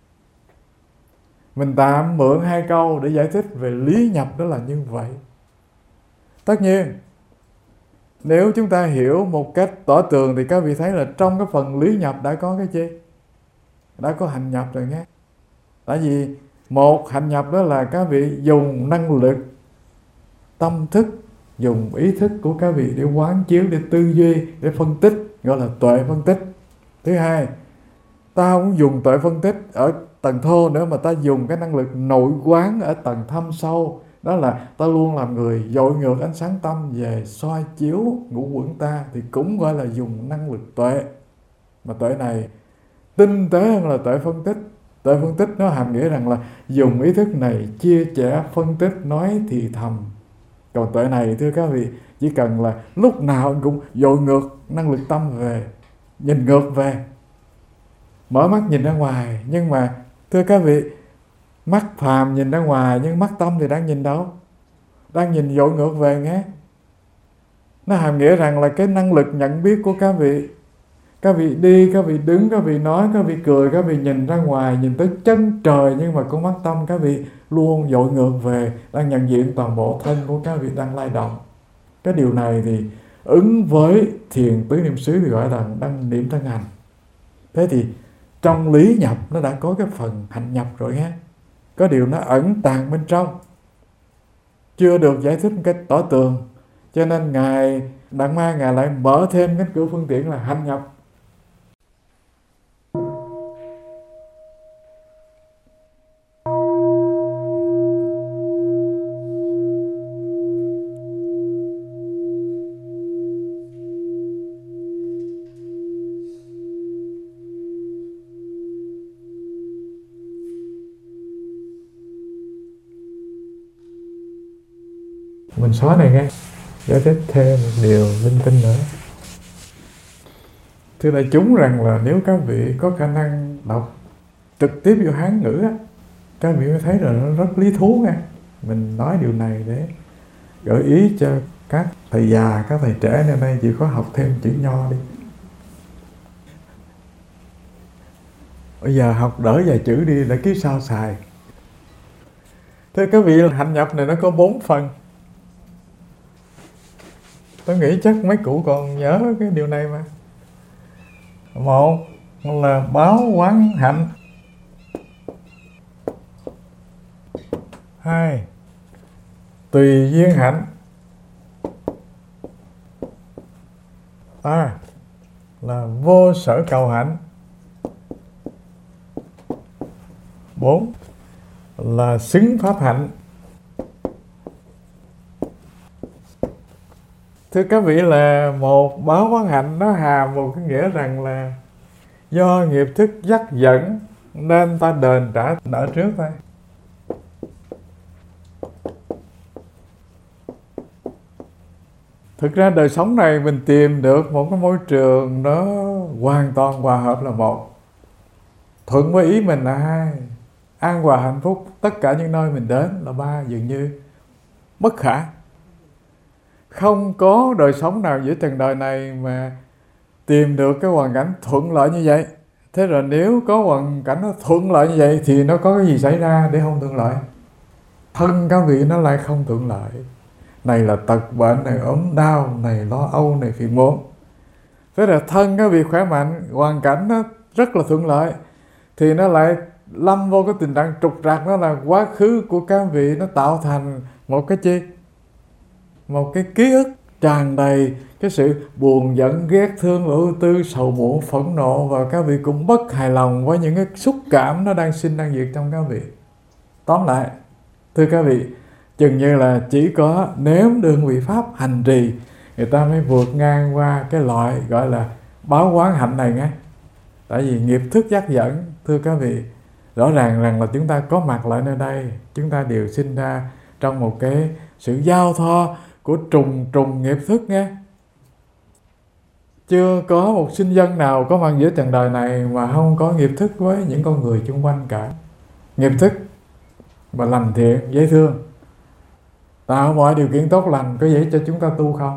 Mình tạm mượn 2 câu để giải thích về lý nhập, đó là như vậy. Tất nhiên nếu chúng ta hiểu một cách tỏ tường thì các vị thấy là trong cái phần lý nhập đã có cái chi? Đã có hành nhập rồi nghe. Tại vì một hành nhập đó là các vị dùng năng lực tâm thức, dùng ý thức của các vị để quán chiếu, để tư duy, để phân tích, gọi là tuệ phân tích. Thứ hai, ta không dùng tuệ phân tích ở tầng thô nữa, mà ta dùng cái năng lực nội quán ở tầng thâm sâu. Đó là ta luôn làm người dội ngược ánh sáng tâm về soi chiếu ngũ quẩn ta, thì cũng gọi là dùng năng lực tuệ. Mà tuệ này tinh tế hơn là tuệ phân tích. Tuệ phân tích nó hàm nghĩa rằng là dùng ý thức này chia sẻ, phân tích, nói thì thầm. Còn tuệ này thưa các vị, chỉ cần là lúc nào cũng dội ngược năng lực tâm về, nhìn ngược về, mở mắt nhìn ra ngoài. Nhưng mà thưa các vị, mắt phàm nhìn ra ngoài, nhưng mắt tâm thì đang nhìn đâu? Đang nhìn dội ngược về nghe. Nó hàm nghĩa rằng là cái năng lực nhận biết của các vị đi, các vị đứng, các vị nói, các vị cười, các vị nhìn ra ngoài, nhìn tới chân trời, nhưng mà con mắt tâm các vị luôn dội ngược về, đang nhận diện toàn bộ thân của các vị đang lay động. Cái điều này thì ứng với thiền tứ niệm xứ thì gọi là đăng niệm thân hành. Thế thì trong lý nhập nó đã có cái phần hành nhập rồi nghe. Có điều nó ẩn tàng bên trong, chưa được giải thích một cách tỏ tường. Cho nên Ngài Đạt Ma Ngài lại mở thêm cái cửa phương tiện là hành nhập. Mình xóa này nghe, giải thích thêm một điều linh tinh nữa. Thưa đại chúng rằng là nếu các vị có khả năng đọc trực tiếp vô Hán ngữ á, các vị mới thấy là nó rất lý thú nha. Mình nói điều này để gợi ý cho các thầy già, các thầy trẻ hôm nay chịu khó học thêm chữ Nho đi. Bây giờ học đỡ vài chữ đi để kiếp sau xài. Thưa các vị, hạnh nhập này nó có 4 phần. Tôi nghĩ chắc mấy cụ còn nhớ cái điều này mà. Một là báo quán hạnh. 2 tùy duyên hạnh. 3 là vô sở cầu hạnh. 4 là xứng pháp hạnh. Thưa các vị, là một báo quán hạnh nó hàm một cái nghĩa rằng là do nghiệp thức dắt dẫn nên ta đền trả nợ trước thôi. Thực ra đời sống này mình tìm được một cái môi trường nó hoàn toàn hòa hợp là một. Thuận với ý mình là 2. An hòa hạnh phúc tất cả những nơi mình đến là 3. Dường như bất khả. Không có đời sống nào giữa trần đời này mà tìm được cái hoàn cảnh thuận lợi như vậy. Thế rồi nếu có hoàn cảnh nó thuận lợi như vậy thì nó có cái gì xảy ra để không thuận lợi? Thân các vị nó lại không thuận lợi. Này là tật bệnh, này ốm đau, này lo âu, này phiền muộn. Thế là thân các vị khỏe mạnh, hoàn cảnh nó rất là thuận lợi, thì nó lại lâm vô cái tình trạng trục trặc. Đó là quá khứ của các vị nó tạo thành một cái chi? Một cái ký ức tràn đầy cái sự buồn giận, ghét thương, ưu tư, sầu muộn, phẫn nộ, và các vị cũng bất hài lòng với những cái xúc cảm nó đang sinh đang diệt trong các vị. Tóm lại, thưa các vị, chừng như là chỉ có nếm được vị pháp hành trì, người ta mới vượt ngang qua cái loại gọi là báo quán hạnh này nghe. Tại vì nghiệp thức dắt dẫn, thưa các vị, rõ ràng rằng là chúng ta có mặt lại nơi đây, chúng ta đều sinh ra trong một cái sự giao thoa của trùng nghiệp thức nghe. Chưa có một sinh dân nào có mặt giữa trần đời này mà không có nghiệp thức với những con người xung quanh cả. Nghiệp thức mà lành thiện, dễ thương, tạo mọi điều kiện tốt lành, có dễ cho chúng ta tu không?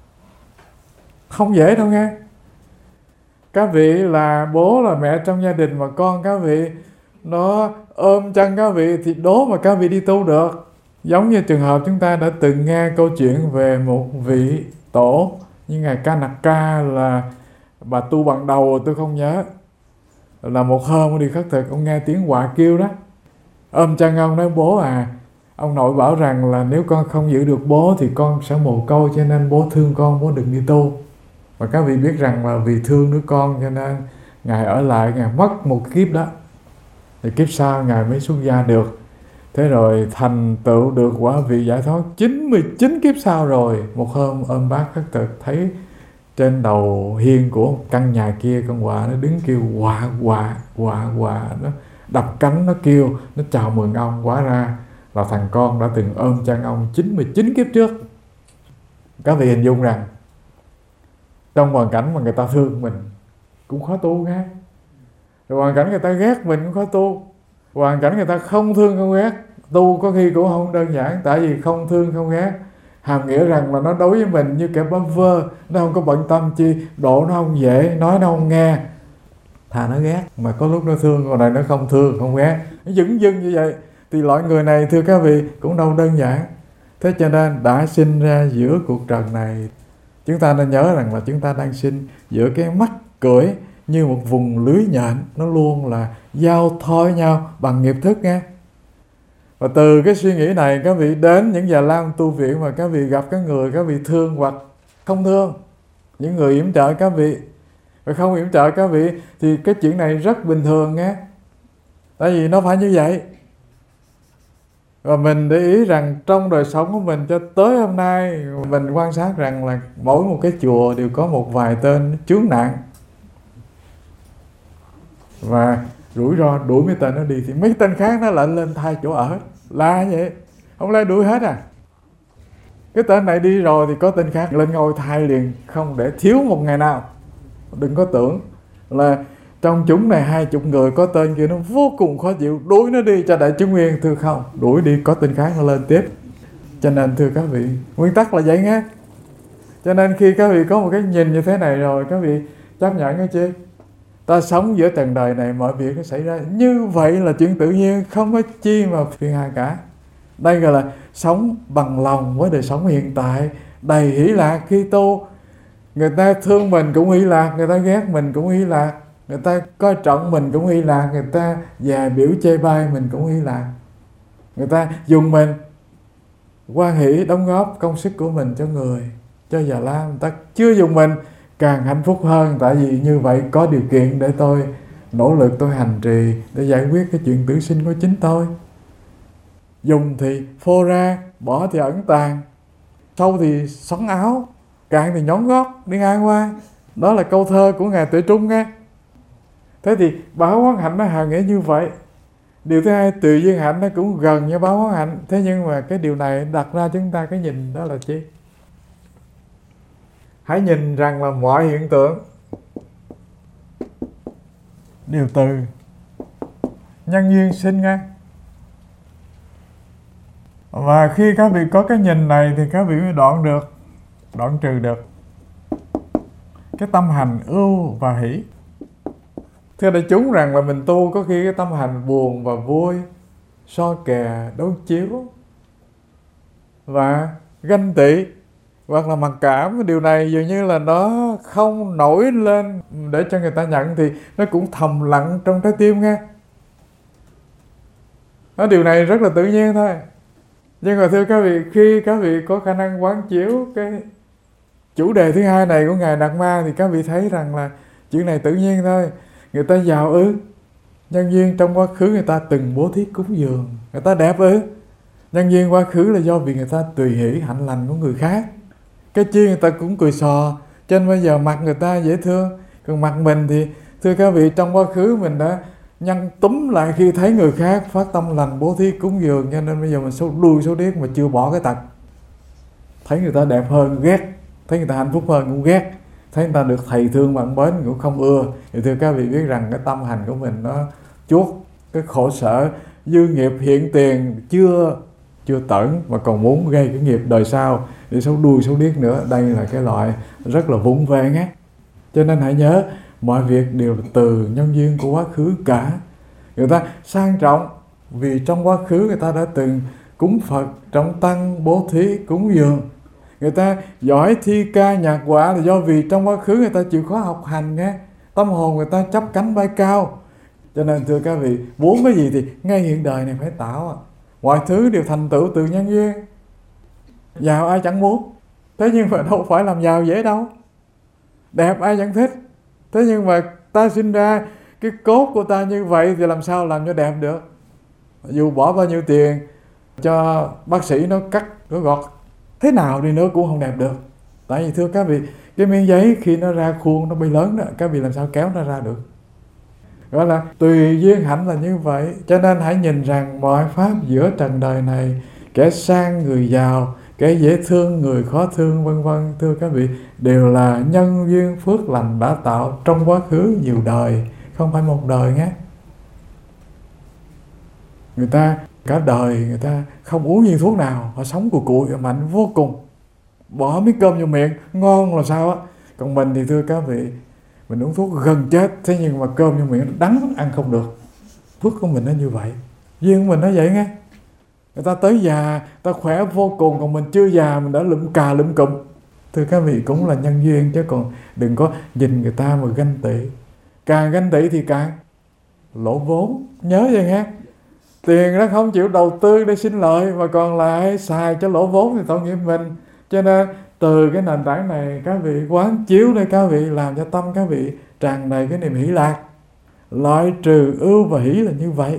Không dễ đâu nghe. Các vị là bố là mẹ trong gia đình mà con các vị nó ôm chân các vị thì đố mà các vị đi tu được. Giống như trường hợp chúng ta đã từng nghe câu chuyện về một vị tổ như ngài Kanaka, là bà tu bằng đầu tôi không nhớ. Là một hôm ông đi khất thực, ông nghe tiếng quạ kêu đó, ôm chân ông nói: bố à, ông nội bảo rằng là nếu con không giữ được bố thì con sẽ mồ côi, cho nên bố thương con, bố đừng đi tu. Và các vị biết rằng là vì thương đứa con cho nên ngài ở lại, ngài mất một kiếp đó, thì kiếp sau ngài mới xuất gia được. Thế rồi thành tựu được quả vị giải thoát 99 kiếp sau rồi. Một hôm ôm bát khất thực, thấy trên đầu hiên của căn nhà kia con quạ nó đứng kêu quạ, nó đập cánh nó kêu, nó chào mừng ông. Hóa ra là thằng con đã từng ôm chân ông 99 kiếp trước. Các vị hình dung rằng trong hoàn cảnh mà người ta thương mình cũng khó tu nghe, rồi hoàn cảnh người ta ghét mình cũng khó tu, hoàn cảnh người ta không thương không ghét, tu có khi cũng không đơn giản. Tại vì không thương không ghét hàm nghĩa rằng là nó đối với mình như kẻ bơ vơ, nó không có bận tâm chi, độ nó không dễ, nói nó không nghe, thà nó ghét. Mà có lúc nó thương, còn này nó không thương không ghét, nó dửng dưng như vậy. Thì loại người này thưa các vị cũng đâu đơn giản. Thế cho nên đã sinh ra giữa cuộc trần này, chúng ta nên nhớ rằng là chúng ta đang sinh giữa cái mắt cưỡi như một vùng lưới nhện, nó luôn là giao thoa với nhau bằng nghiệp thức nghe. Và từ cái suy nghĩ này các vị đến những già lam tu viện mà các vị gặp các người các vị thương hoặc không thương, những người yểm trợ các vị và không yểm trợ các vị, thì cái chuyện này rất bình thường nghe. Tại vì nó phải như vậy. Và mình để ý rằng trong đời sống của mình cho tới hôm nay, mình quan sát rằng là mỗi một cái chùa đều có một vài tên chướng nạn, và rủi ro đuổi mấy tên nó đi thì mấy tên khác nó lại lên thay chỗ ở. Là vậy, không lẽ đuổi hết à? Cái tên này đi rồi thì có tên khác lên ngôi thay liền, không để thiếu một ngày nào. Đừng có tưởng là trong chúng này 20 người có tên kia nó vô cùng khó chịu, đuổi nó đi cho đại chúng nguyên. Thưa không, đuổi đi có tên khác nó lên tiếp. Cho nên thưa các vị, nguyên tắc là vậy nghe. Cho nên khi các vị có một cái nhìn như thế này rồi, các vị chấp nhận cái chi? Ta sống giữa trần đời này, mọi việc nó xảy ra như vậy là chuyện tự nhiên, không có chi mà phiền hà cả. Đây gọi là sống bằng lòng với đời sống hiện tại, đầy hỷ lạc. Khi tu, người ta thương mình cũng hỷ lạc, người ta ghét mình cũng hỷ lạc, người ta coi trọng mình cũng hỷ lạc, người ta dè biểu chê bai mình cũng hỷ lạc. Người ta dùng mình hoan hỷ đóng góp công sức của mình cho người, cho Già Lam. Người ta chưa dùng mình càng hạnh phúc hơn, tại vì như vậy có điều kiện để tôi nỗ lực, tôi hành trì để giải quyết cái chuyện tử sinh của chính tôi. Dùng thì phô ra, bỏ thì ẩn tàng, sâu thì xoắn áo, cạn thì nhón gót đi ngang qua. Đó là câu thơ của Ngài Tuệ Trung nghe. Thế thì báo quán hạnh nó hàm nghĩa như vậy. Điều thứ hai, tùy duyên hạnh nó cũng gần như báo quán hạnh. Thế nhưng mà cái điều này đặt ra chúng ta cái nhìn đó là chi? Hãy nhìn rằng là mọi hiện tượng đều từ nhân duyên sinh ra. Và khi các vị có cái nhìn này thì các vị mới đoạn trừ được cái tâm hành ưu và hỷ. Thưa đại chúng rằng là mình tu có khi cái tâm hành buồn và vui, so kè, đối chiếu và ganh tị hoặc là mặc cảm. Cái điều này dường như là nó không nổi lên để cho người ta nhận, thì nó cũng thầm lặng trong trái tim nghe. Điều này rất là tự nhiên thôi. Nhưng mà thưa các vị, khi các vị có khả năng quán chiếu cái chủ đề thứ hai này của Ngài Đạt Ma thì các vị thấy rằng là chuyện này tự nhiên thôi. Người ta giàu ư? Nhân duyên trong quá khứ người ta từng bố thí cúng dường. Người ta đẹp ư? Nhân duyên quá khứ là do vì người ta tùy hỷ hạnh lành của người khác. Cái chi người ta cũng cười sò, cho nên bây giờ mặt người ta dễ thương. Còn mặt mình thì thưa các vị, trong quá khứ mình đã nhăn túm lại khi thấy người khác phát tâm lành bố thí cúng dường, cho nên bây giờ mình xấu đuôi xấu điếc mà chưa bỏ cái tật. Thấy người ta đẹp hơn ghét, thấy người ta hạnh phúc hơn cũng ghét, thấy người ta được thầy thương bạn mến cũng không ưa. Thì thưa các vị biết rằng cái tâm hành của mình nó chuốc cái khổ sở dư nghiệp hiện tiền chưa tận, mà còn muốn gây cái nghiệp đời sau để xấu đuôi xấu điếc nữa. Đây là cái loại rất là vụng về á. Cho nên hãy nhớ, mọi việc đều từ nhân duyên của quá khứ cả. Người ta sang trọng vì trong quá khứ người ta đã từng cúng Phật, trọng tăng, bố thí, cúng dường. Người ta giỏi thi ca nhạc họa là do vì trong quá khứ người ta chịu khó học hành nghe. Tâm hồn người ta chắp cánh bay cao. Cho nên thưa các vị, muốn cái gì thì ngay hiện đời này phải tạo. Mọi thứ đều thành tựu từ nhân duyên. Giàu ai chẳng muốn, thế nhưng mà đâu phải làm giàu dễ đâu. Đẹp ai chẳng thích, thế nhưng mà ta sinh ra cái cốt của ta như vậy thì làm sao làm cho đẹp được. Dù bỏ bao nhiêu tiền cho bác sĩ nó cắt, nó gọt thế nào đi nữa cũng không đẹp được. Tại vì thưa các vị, cái miếng giấy khi nó ra khuôn nó bị lớn đó, các vị làm sao kéo nó ra được. Gọi là tùy duyên hạnh là như vậy. Cho nên hãy nhìn rằng mọi pháp giữa trần đời này, kẻ sang người giàu, kẻ dễ thương người khó thương, vân vân, thưa các vị, đều là nhân duyên phước lành đã tạo trong quá khứ nhiều đời, không phải một đời nhé. Người ta cả đời người ta không uống viên thuốc nào, họ sống cùi cụi mạnh vô cùng, bỏ miếng cơm vô miệng ngon là sao á. Còn mình thì thưa các vị, mình uống thuốc gần chết, thế nhưng mà cơm vô miệng đắng ăn không được. Phước của mình nó như vậy, duyên của mình nó vậy nghe. Người ta tới già, ta khỏe vô cùng, còn mình chưa già mình đã lụm cà lụm cụm. Thưa các vị, cũng là nhân duyên, chứ còn đừng có nhìn người ta mà ganh tị. Càng ganh tị thì càng lỗ vốn, nhớ vậy nghe. Tiền nó không chịu đầu tư để sinh lợi mà còn lại xài cho lỗ vốn thì tội nghiệp mình. Cho nên từ cái nền tảng này các vị quán chiếu để các vị làm cho tâm các vị tràn đầy cái niềm hỷ lạc, loại trừ ưu và hỷ là như vậy.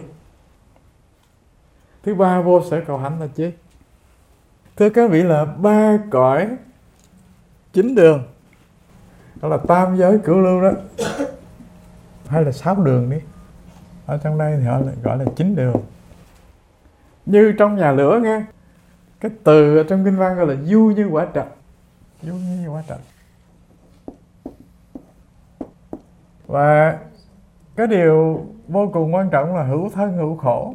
Thứ ba, vô sở cầu hạnh là chi? Thưa các vị, là ba cõi chín đường, đó là tam giới cửu lưu đó, hay là 6 đường đi. Ở trong đây thì họ lại gọi là 9 đường. Như trong nhà lửa nghe, cái từ ở trong kinh văn gọi là du như quả trạch, du như quả trạch. Và cái điều vô cùng quan trọng là hữu thân hữu khổ.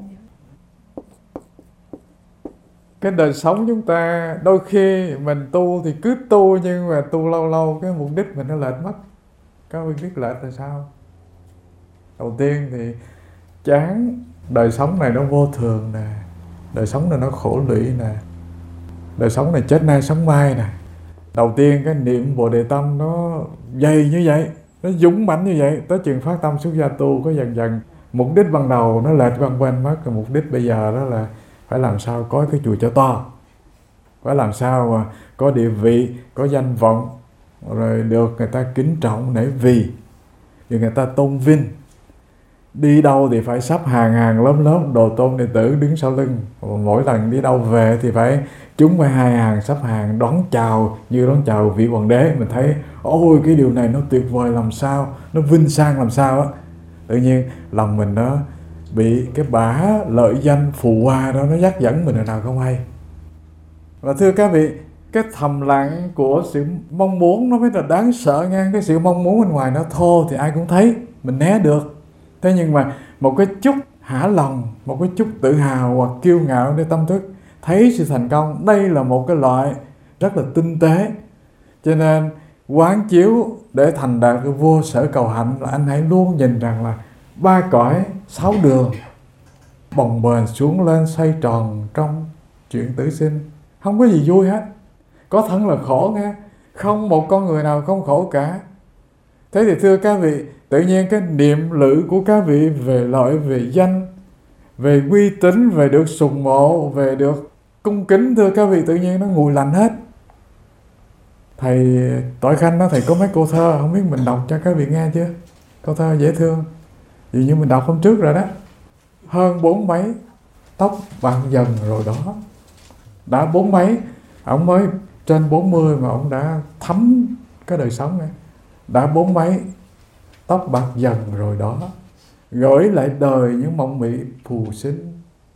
Cái đời sống chúng ta đôi khi mình tu thì cứ tu, nhưng mà tu lâu lâu cái mục đích mình nó lệch mất. Các vị biết lệch là sao? Đầu tiên thì chán đời sống này nó vô thường nè, đời sống này nó khổ lụy nè, đời sống này chết nay sống mai nè. Đầu tiên cái niệm Bồ Đề Tâm nó dày như vậy, nó dũng mãnh như vậy, tới chừng phát tâm xuất gia tu có dần dần. Mục đích ban đầu nó lệch qua quên mất, rồi mục đích bây giờ đó là phải làm sao có cái chùa cho to, phải làm sao mà có địa vị, có danh vọng, rồi được người ta kính trọng nể vì, được người ta tôn vinh. Đi đâu thì phải sắp hàng lớp đồ tôn đệ tử đứng sau lưng. Mỗi lần đi đâu về thì phải chúng phải 2 hàng sắp hàng đón chào như đón chào vị hoàng đế. Mình thấy ôi cái điều này nó tuyệt vời làm sao, nó vinh sang làm sao á. Tự nhiên lòng mình nó bị cái bả lợi danh phù hoa đó nó dắt dẫn mình nào không hay. Và thưa các vị, cái thầm lặng của sự mong muốn nó mới là đáng sợ nha. Cái sự mong muốn bên ngoài nó thô thì ai cũng thấy, mình né được. Thế nhưng mà một cái chút hả lòng, một cái chút tự hào hoặc kiêu ngạo để tâm thức thấy sự thành công, đây là một cái loại rất là tinh tế. Cho nên quán chiếu để thành đạt cái vô sở cầu hạnh là anh hãy luôn nhìn rằng là 3 cõi 6 đường bồng bềnh xuống lên xoay tròn trong chuyện tử sinh, không có gì vui hết, có thân là khổ nghe, không một con người nào không khổ cả. Thế thì thưa các vị, tự nhiên cái niệm lự của các vị về lợi, về danh, về uy tín, về được sùng mộ, về được cung kính, thưa các vị, tự nhiên nó nguội lạnh hết. Thầy Tội Khanh đó, thầy có mấy câu thơ, không biết mình đọc cho các vị nghe chưa? Câu thơ dễ thương, vì như mình đọc hôm trước rồi đó. Hơn 40 mấy, tóc bạc dần rồi đó. Đã 40 mấy, ông mới trên 40 mà ông đã thấm cái đời sống này. Đã 40 mấy, tóc bạc dần rồi đó, gửi lại đời những mộng mị phù sinh.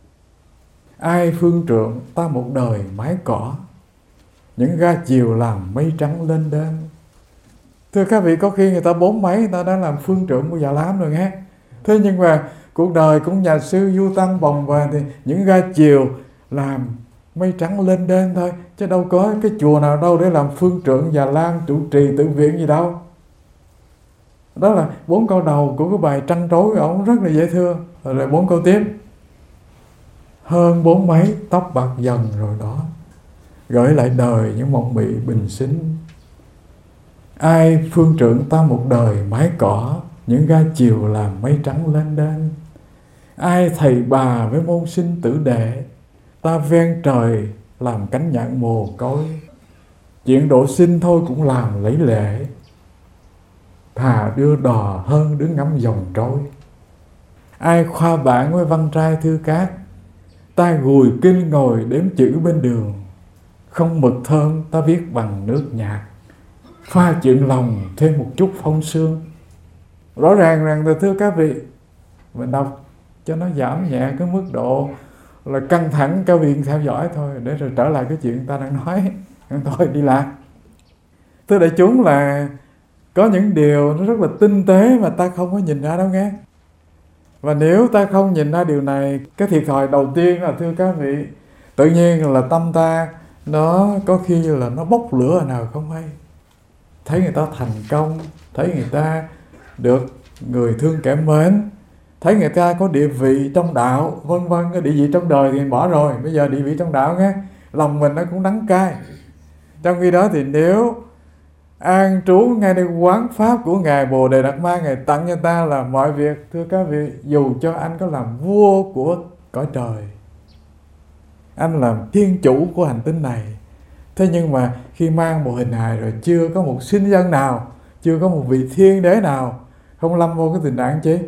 Ai phương trượng ta một đời mái cỏ, những ga chiều làm mây trắng lên đên. Thưa các vị, có khi người ta 40 mấy người ta đã làm phương trượng của Già Lam rồi nghe. Thế nhưng mà cuộc đời cũng nhà sư du tăng bồng bềnh thì những ga chiều làm mây trắng lên đên thôi, chứ đâu có cái chùa nào đâu để làm phương trượng Già Lam trụ trì tự viện gì đâu. Đó là 4 câu đầu của cái bài trăn trối của ông, rất là dễ thương. Rồi lại 4 câu tiếp. Hơn 40 mấy, tóc bạc dần rồi đó, gửi lại đời những mộng mị bình sinh. Ai phương trượng ta một đời mái cỏ, những ga chiều làm mây trắng lên đên. Ai thầy bà với môn sinh tử đệ, ta ven trời làm cánh nhạn mồ côi. Chuyện độ sinh thôi cũng làm lấy lệ, thà đưa đò hơn đứng ngắm dòng trôi. Ai khoa bản với văn trai thư cát, ta gùi kinh ngồi đếm chữ bên đường. Không mực thơm ta viết bằng nước nhạc, pha chuyện lòng thêm một chút phong sương. Rõ ràng rằng thưa các vị, mình đọc cho nó giảm nhẹ cái mức độ là căng thẳng các vị theo dõi thôi, để rồi trở lại cái chuyện ta đang nói. Thôi đi lạc. Thưa đại chúng, là có những điều nó rất là tinh tế mà ta không có nhìn ra đâu nghe. Và nếu ta không nhìn ra điều này, cái thiệt thòi đầu tiên là thưa các vị, tự nhiên là tâm ta nó có khi là nó bốc lửa nào không hay. Thấy người ta thành công, thấy người ta được người thương kẻ mến, thấy người ta có địa vị trong đạo, vân vân. Cái địa vị trong đời thì mình bỏ rồi, bây giờ địa vị trong đạo nghe, lòng mình nó cũng đắng cay. Trong khi đó thì nếu an trú ngay đây quán pháp của Ngài Bồ Đề Đạt Ma, Ngài tặng cho ta là mọi việc, thưa các vị, dù cho anh có làm vua của cõi trời, anh làm thiên chủ của hành tinh này, thế nhưng mà khi mang một hình hài rồi, chưa có một sinh dân nào, chưa có một vị thiên đế nào không lâm vô cái tình trạng chứ.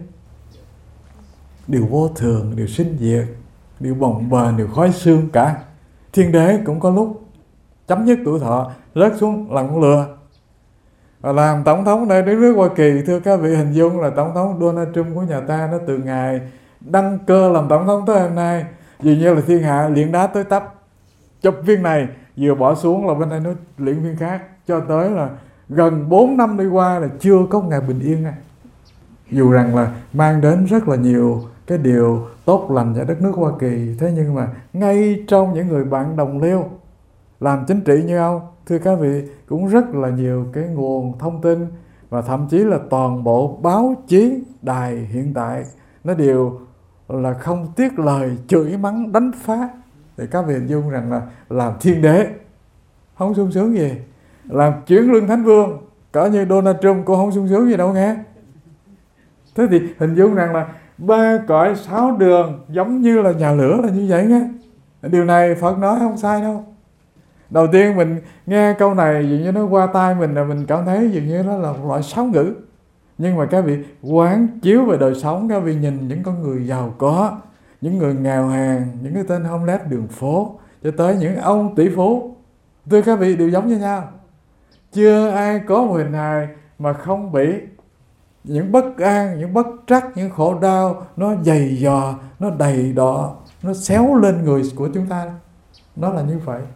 Điều vô thường, điều sinh diệt, điều bồng bềnh, điều khói xương cả. Thiên đế cũng có lúc chấm dứt tuổi thọ, rớt xuống làm con lừa. Và làm tổng thống đây đến nước Hoa Kỳ, thưa các vị, hình dung là tổng thống Donald Trump của nhà ta, nó từ ngày đăng cơ làm tổng thống tới hôm nay, dường như là thiên hạ liệng đá tới tấp. Chụp viên này vừa bỏ xuống là bên đây nó liệng viên khác, cho tới là gần 4 năm đi qua là chưa có ngày bình yên này. Dù rằng là mang đến rất là nhiều cái điều tốt lành cho đất nước Hoa Kỳ, thế nhưng mà ngay trong những người bạn đồng liêu làm chính trị như ông, thưa các vị, cũng rất là nhiều cái nguồn thông tin Và thậm chí là toàn bộ báo chí đài hiện tại nó đều là không tiếc lời chửi mắng đánh phá. Thì các vị hình dung rằng là làm thiên đế không sung sướng gì, làm chuyển lương thánh vương cỡ như Donald Trump cũng không sung sướng gì đâu nghe. Thế thì hình dung rằng là 3 cõi 6 đường giống như là nhà lửa là như vậy nghe. Điều này Phật nói không sai đâu. Đầu tiên mình nghe câu này dường như nó qua tai mình là mình cảm thấy dường như nó là một loại sáo ngữ. Nhưng mà các vị quán chiếu về đời sống, các vị nhìn những con người giàu có, những người nghèo hèn, những cái tên homeless đường phố, cho tới những ông tỷ phú, thưa các vị đều giống như nhau. Chưa ai có một hình hài mà không bị những bất an, những bất trắc, những khổ đau nó dày dò, nó đầy đọ, nó xéo lên người của chúng ta. Nó là như vậy.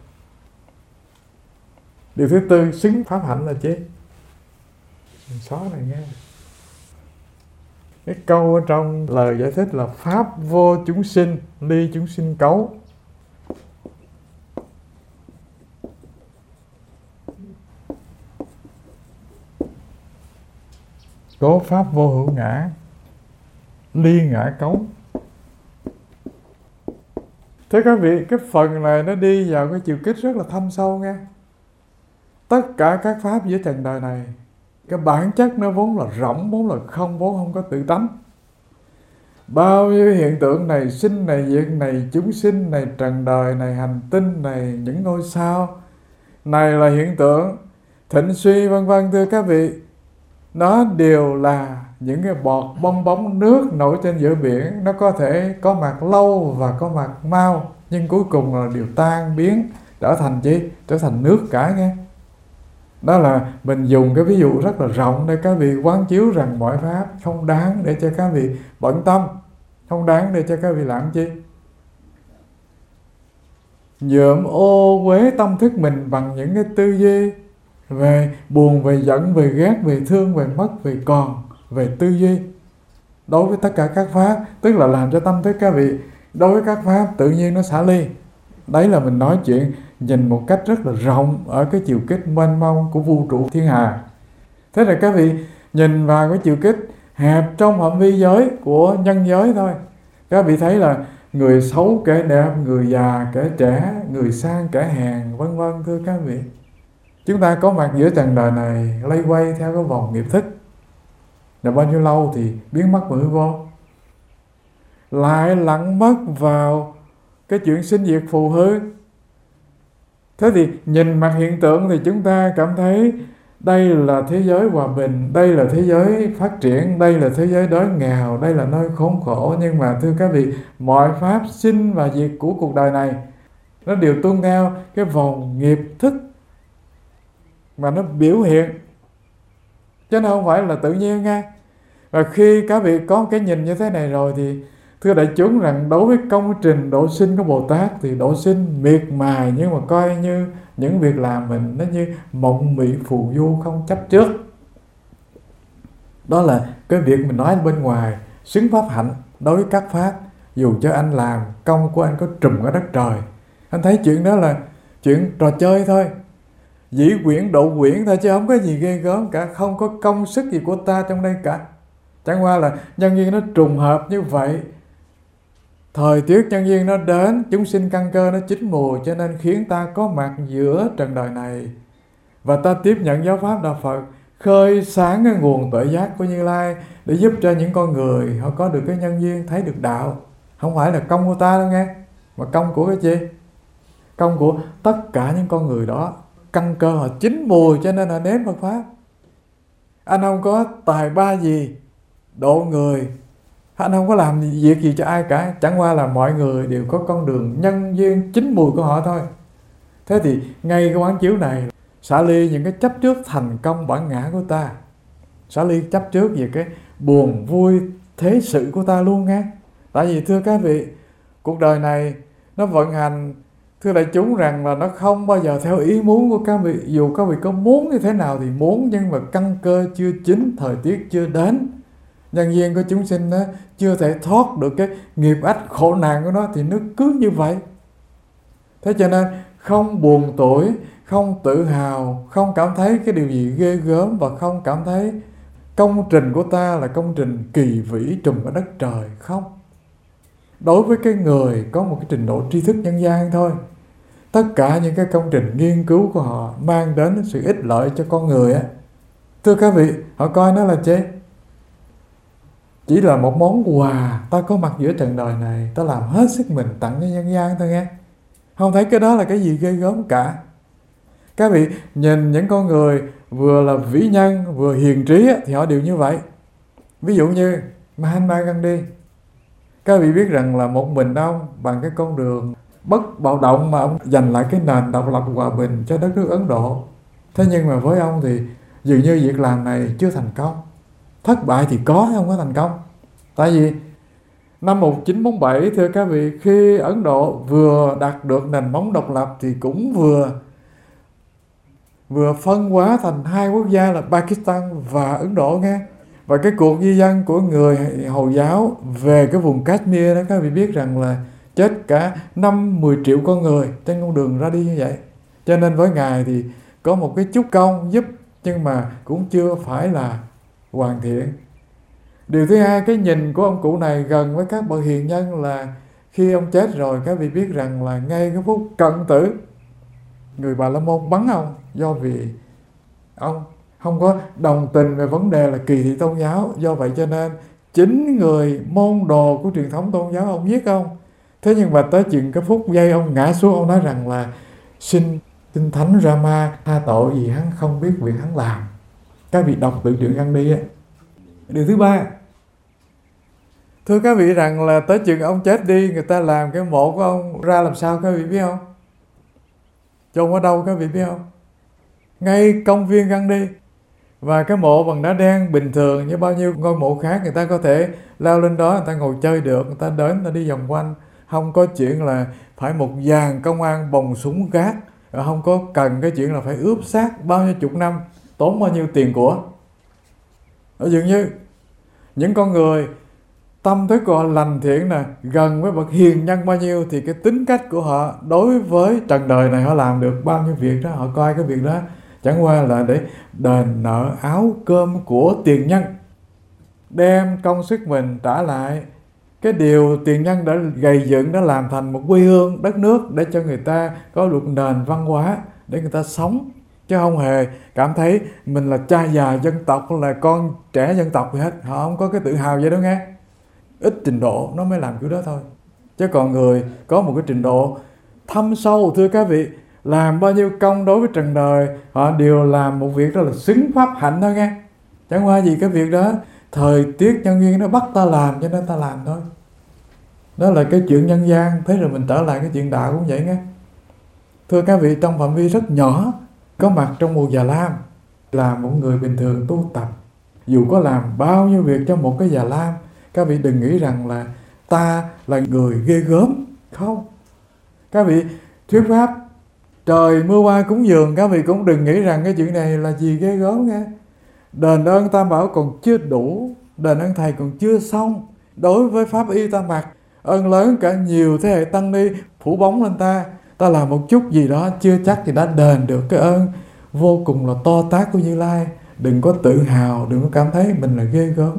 Điều thứ tư, xứng pháp hạnh là chết. Mình xóa này nghe. Cái câu ở trong lời giải thích là pháp vô chúng sinh, ly chúng sinh cấu. Cố pháp vô hữu ngã, ly ngã cấu. Thế các vị, cái phần này nó đi vào cái chiều kích rất là thâm sâu nghe. Tất cả các pháp giữa trần đời này, cái bản chất nó vốn là rỗng, vốn là không, vốn không có tự tánh. Bao nhiêu hiện tượng này, sinh này, diệt này, chúng sinh này, trần đời này, hành tinh này, những ngôi sao này là hiện tượng thịnh suy vân vân, thưa các vị. Nó đều là những cái bọt bong bóng nước nổi trên giữa biển. Nó có thể có mặt lâu và có mặt mau, nhưng cuối cùng là đều tan biến, trở thành chi? Trở thành nước cả nghe. Đó là mình dùng cái ví dụ rất là rộng để các vị quán chiếu rằng mọi pháp không đáng để cho các vị bận tâm, không đáng để cho các vị làm chi? Nhuộm ô uế tâm thức mình bằng những cái tư duy về buồn, về giận, về ghét, về thương, về mất, về còn, về tư duy đối với tất cả các pháp. Tức là làm cho tâm thức các vị đối với các pháp tự nhiên nó xả ly. Đấy là mình nói chuyện nhìn một cách rất là rộng ở cái chiều kích mênh mông của vũ trụ thiên hà. Thế là các vị nhìn vào cái chiều kích hẹp trong phạm vi giới của nhân giới thôi, các vị thấy là người xấu kẻ đẹp, người già kẻ trẻ, người sang kẻ hèn, vân vân, thưa các vị. Chúng ta có mặt giữa trần đời này lây quay theo cái vòng nghiệp thức, là bao nhiêu lâu thì biến mất và hư vô, lại lặn mất vào cái chuyện sinh diệt phù hư. Thế thì nhìn mặt hiện tượng thì chúng ta cảm thấy đây là thế giới hòa bình, đây là thế giới phát triển, đây là thế giới đói nghèo, đây là nơi khốn khổ. Nhưng mà thưa các vị, mọi pháp sinh và diệt của cuộc đời này nó đều tuân theo cái vòng nghiệp thức mà nó biểu hiện, chứ nó không phải là tự nhiên nghe. Và khi các vị có cái nhìn như thế này rồi thì thưa đại chúng rằng đối với công trình độ sinh của Bồ Tát thì độ sinh miệt mài, nhưng mà coi như những việc làm mình nó như mộng mị phù du, không chấp trước. Đó là cái việc mình nói bên ngoài xứng pháp hạnh đối với các pháp. Dù cho anh làm công của anh có trùm ở đất trời, anh thấy chuyện đó là chuyện trò chơi thôi, dĩ quyển độ quyển thôi, chứ không có gì ghê gớm cả, không có công sức gì của ta trong đây cả. Chẳng qua là nhân duyên nó trùng hợp như vậy, thời tiết nhân duyên nó đến, chúng sinh căn cơ nó chín mùi, cho nên khiến ta có mặt giữa trần đời này, và ta tiếp nhận giáo pháp đạo Phật, khơi sáng cái nguồn tuệ giác của Như Lai để giúp cho những con người họ có được cái nhân duyên thấy được đạo. Không phải là công của ta đâu nghe, mà công của cái gì? Công của tất cả những con người đó, căn cơ họ chín mùi cho nên họ nếm Phật pháp. Anh không có tài ba gì độ người, anh không có làm việc gì cho ai cả, chẳng qua là mọi người đều có con đường nhân duyên chín mùi của họ thôi. Thế thì ngay cái quán chiếu này xả ly những cái chấp trước thành công bản ngã của ta, xả ly chấp trước về cái buồn vui thế sự của ta luôn nghe. Tại vì thưa các vị, cuộc đời này nó vận hành, thưa đại chúng rằng là nó không bao giờ theo ý muốn của các vị. Dù các vị có muốn như thế nào thì muốn, nhưng mà căn cơ chưa chín, thời tiết chưa đến, nhân duyên của chúng sinh đó chưa thể thoát được cái nghiệp ách khổ nạn của nó thì nó cứ như vậy. Thế cho nên không buồn tuổi, không tự hào, không cảm thấy cái điều gì ghê gớm, và không cảm thấy công trình của ta là công trình kỳ vĩ trùm ở đất trời. Không. Đối với cái người có một cái trình độ tri thức nhân gian thôi, tất cả những cái công trình nghiên cứu của họ mang đến sự ích lợi cho con người á, thưa các vị, họ coi nó là chế, chỉ là một món quà. Ta có mặt giữa trần đời này, ta làm hết sức mình tặng cho nhân gian thôi nghe. Không thấy cái đó là cái gì ghê gớm cả. Các vị nhìn những con người vừa là vĩ nhân vừa hiền trí á, thì họ đều như vậy. Ví dụ như Mahatma Gandhi, các vị biết rằng là một mình ông bằng cái con đường bất bạo động mà ông giành lại cái nền độc lập hòa bình cho đất nước Ấn Độ. Thế nhưng mà với ông thì dường như việc làm này chưa thành công. Thất bại thì có, không có thành công. Tại vì năm 1947, thưa các vị, khi Ấn Độ vừa đạt được nền móng độc lập thì cũng vừa phân hóa thành hai quốc gia là Pakistan và Ấn Độ nghe. Và cái cuộc di dân của người Hồi giáo về cái vùng Kashmir đó, các vị biết rằng là chết cả 5-10 triệu con người trên con đường ra đi như vậy. Cho nên với Ngài thì có một cái chút công giúp, nhưng mà cũng chưa phải là hoàn thiện. Điều thứ hai, cái nhìn của ông cụ này gần với các bậc hiền nhân là khi ông chết rồi, các vị biết rằng là ngay cái phút cận tử, người Bà La Môn bắn ông, do vì ông không có đồng tình về vấn đề là kỳ thị tôn giáo. Do vậy cho nên chính người môn đồ của truyền thống tôn giáo ông giết ông. Thế nhưng mà tới chừng cái phút giây ông ngã xuống, ông nói rằng là xin Thánh Rama tha tội vì hắn không biết việc hắn làm. Các vị đọc tự truyện Gandhi á. Điều thứ ba, thưa các vị rằng là tới chừng ông chết đi, người ta làm cái mộ của ông ra làm sao các vị biết không? Chôn ở đâu các vị biết không? Ngay công viên Gandhi. Và cái mộ bằng đá đen bình thường như bao nhiêu ngôi mộ khác, người ta có thể leo lên đó, người ta ngồi chơi được, người ta đến, người ta đi vòng quanh. Không có chuyện là phải một dàn công an bồng súng gác, không có cần cái chuyện là phải ướp xác bao nhiêu chục năm, tốn bao nhiêu tiền của. Ở dường như những con người tâm thức của họ lành thiện nè, gần với bậc hiền nhân bao nhiêu thì cái tính cách của họ đối với trần đời này họ làm được bao nhiêu việc đó, họ coi cái việc đó chẳng qua là để đền nợ áo cơm của tiền nhân, đem công sức mình trả lại cái điều tiền nhân đã gầy dựng, đã làm thành một quê hương đất nước để cho người ta có được nền văn hóa để người ta sống, chứ không hề cảm thấy mình là cha già dân tộc, là con trẻ dân tộc gì hết. Họ không có cái tự hào vậy đó nghe. Ít trình độ nó mới làm kiểu đó thôi, chứ còn người có một cái trình độ thâm sâu, thưa các vị, làm bao nhiêu công đối với trần đời, họ đều làm một việc đó là xứng pháp hạnh thôi nghe. Chẳng qua gì cái việc đó thời tiết nhân duyên nó bắt ta làm cho nên ta làm thôi. Đó là cái chuyện nhân gian. Thế rồi mình trở lại cái chuyện đạo cũng vậy nghe. Thưa các vị, trong phạm vi rất nhỏ, có mặt trong một già lam, là một người bình thường tu tập, dù có làm bao nhiêu việc cho một cái già lam, các vị đừng nghĩ rằng là ta là người ghê gớm. Không. Các vị thuyết pháp trời mưa qua cúng dường, các vị cũng đừng nghĩ rằng cái chuyện này là gì ghê gớm nghe. Đền ơn Tam Bảo còn chưa đủ, đền ơn Thầy còn chưa xong. Đối với pháp y ta mặc, ơn lớn cả nhiều thế hệ tăng ni phủ bóng lên ta, ta làm một chút gì đó chưa chắc thì đã đền được cái ơn vô cùng là to tát của Như Lai. Đừng có tự hào, đừng có cảm thấy mình là ghê gớm.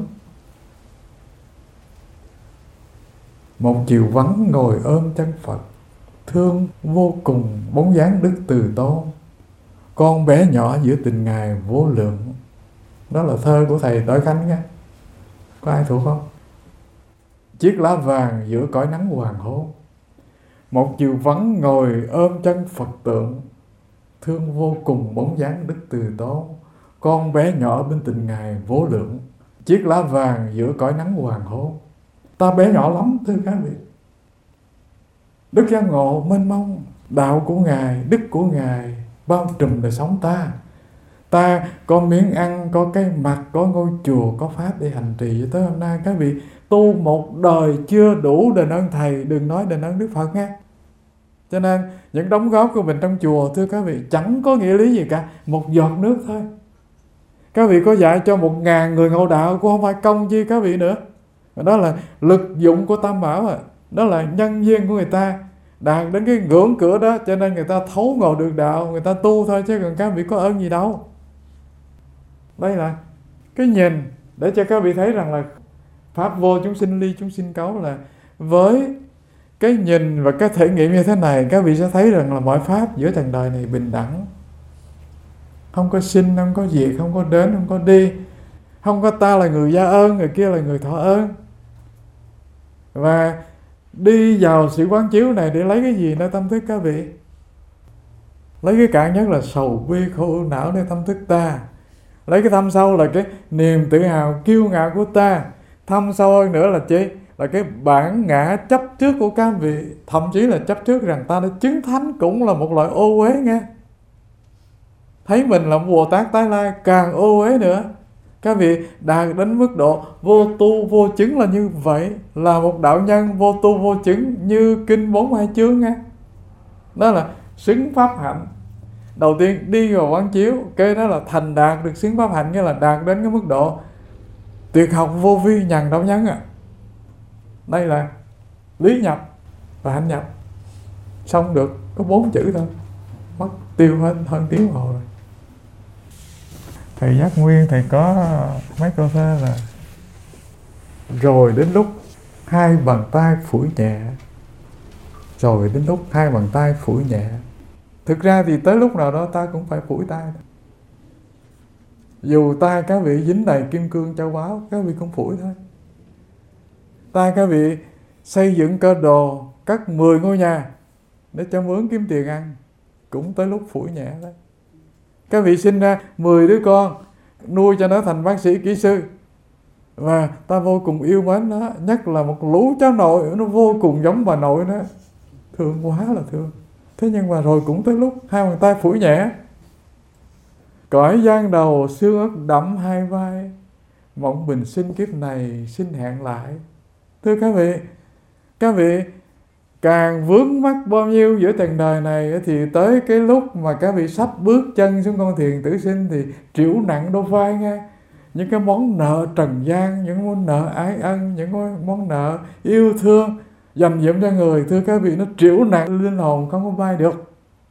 Một chiều vắng ngồi ôm chân Phật, thương vô cùng bóng dáng Đức Từ Tôn, con bé nhỏ giữa tình Ngài vô lượng. Đó là thơ của thầy Đới Khánh nha. Có ai thuộc không? Chiếc lá vàng giữa cõi nắng hoàng hôn, một chiều vắng ngồi ôm chân Phật tượng, thương vô cùng bóng dáng Đức Từ Tôn, con bé nhỏ bên tình Ngài vô lượng. Chiếc lá vàng giữa cõi nắng hoàng hôn. Ta bé nhỏ lắm thưa các vị. Đức giác ngộ mênh mông, đạo của Ngài, đức của Ngài bao trùm đời sống ta. Ta có miếng ăn, có cái mặc, có ngôi chùa, có pháp để hành trì cho tới hôm nay. Các vị tu một đời chưa đủ đền ơn Thầy, đừng nói đền ơn Đức Phật nghe. Cho nên những đóng góp của mình trong chùa, thưa các vị, chẳng có nghĩa lý gì cả, một giọt nước thôi. Các vị có dạy cho 1.000 người ngộ đạo cũng không phải công chi các vị nữa. Đó là lực dụng của Tam Bảo, đó là nhân duyên của người ta. đạt đến cái ngưỡng cửa đó, cho nên người ta thấu ngộ được đạo, người ta tu thôi, chứ còn các vị có ơn gì đâu. Đây là cái nhìn để cho các vị thấy rằng là pháp vô chúng sinh ly chúng sinh cấu, là với cái nhìn và cái thể nghiệm như thế này, các vị sẽ thấy rằng là mọi pháp giữa trần đời này bình đẳng, không có sinh, không có diệt, không có đến, không có đi, không có ta là người gia ơn, người kia là người thọ ơn. Và đi vào sự quán chiếu này để lấy cái gì nơi tâm thức các vị? Lấy cái cạn nhất là sầu bi khổ ưu não nơi tâm thức ta. Lấy cái thâm sâu là cái niềm tự hào kiêu ngạo của ta. Thâm sâu hơn nữa là chi? Là cái bản ngã chấp trước của các vị. Thậm chí là chấp trước rằng ta đã chứng thánh cũng là một loại ô uế nghe. Thấy mình là một Bồ Tát tái lai càng ô uế nữa. Các vị đạt đến mức độ vô tu vô chứng là như vậy, là một đạo nhân vô tu vô chứng như kinh 42 chương nghe. Đó là xứng pháp hạnh. Đầu tiên đi vào quán chiếu, cái đó là thành đạt được xứng pháp hạnh, nghĩa là đạt đến cái mức độ tuyệt học vô vi nhàn đạo nhân à. Đây là lý nhập và hạnh nhập. Xong được có 4 chữ thôi, mất tiêu hết hơn tiếng hồ rồi. Thầy Giác Nguyên thầy có mấy câu thơ là: rồi đến lúc hai bàn tay phủi nhẹ. Rồi đến lúc hai bàn tay phủi nhẹ. Thực ra thì tới lúc nào đó ta cũng phải phủi tay. Dù tay các vị dính đầy kim cương châu báu, các vị cũng phủi thôi. Tay các vị xây dựng cơ đồ, cất 10 ngôi nhà để cho mướn kiếm tiền ăn, cũng tới lúc phủi nhẹ đấy. Các vị sinh ra 10 đứa con, nuôi cho nó thành bác sĩ, kỹ sư, và ta vô cùng yêu mến nó, nhất là một lũ cháu nội nó vô cùng giống bà nội nó, thương quá là thương. Thế nhưng mà rồi cũng tới lúc hai bàn tay phủi nhẹ. Cõi gian đầu xương ức đẫm hai vai, mộng bình sinh kiếp này xin hẹn lại. Thưa các vị càng vướng mắc bao nhiêu giữa trần đời này thì tới cái lúc mà các vị sắp bước chân xuống con thuyền tử sinh thì trĩu nặng đôi vai nghe. Những cái món nợ trần gian, những món nợ ái ân, những món nợ yêu thương dành dụm cho người, thưa các vị, nó trĩu nặng linh hồn không có bay được.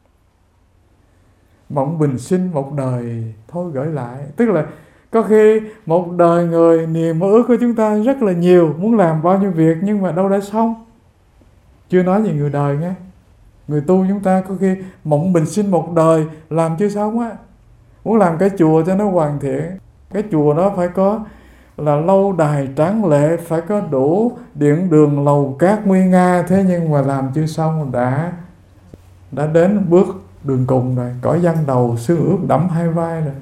Mộng bình sinh một đời thôi gửi lại. Tức là có khi một đời người, niềm mơ ước của chúng ta rất là nhiều, muốn làm bao nhiêu việc nhưng mà đâu đã xong. Chưa nói về người đời nghe. Người tu chúng ta có khi mộng bình sinh một đời làm chưa xong á. Muốn làm cái chùa cho nó hoàn thiện, cái chùa đó phải có là lâu đài tráng lệ, phải có đủ điện đường lầu cát nguy nga. Thế nhưng mà làm chưa xong, đã đến bước đường cùng rồi. Cõi gian đầu xương ướt đẫm hai vai rồi.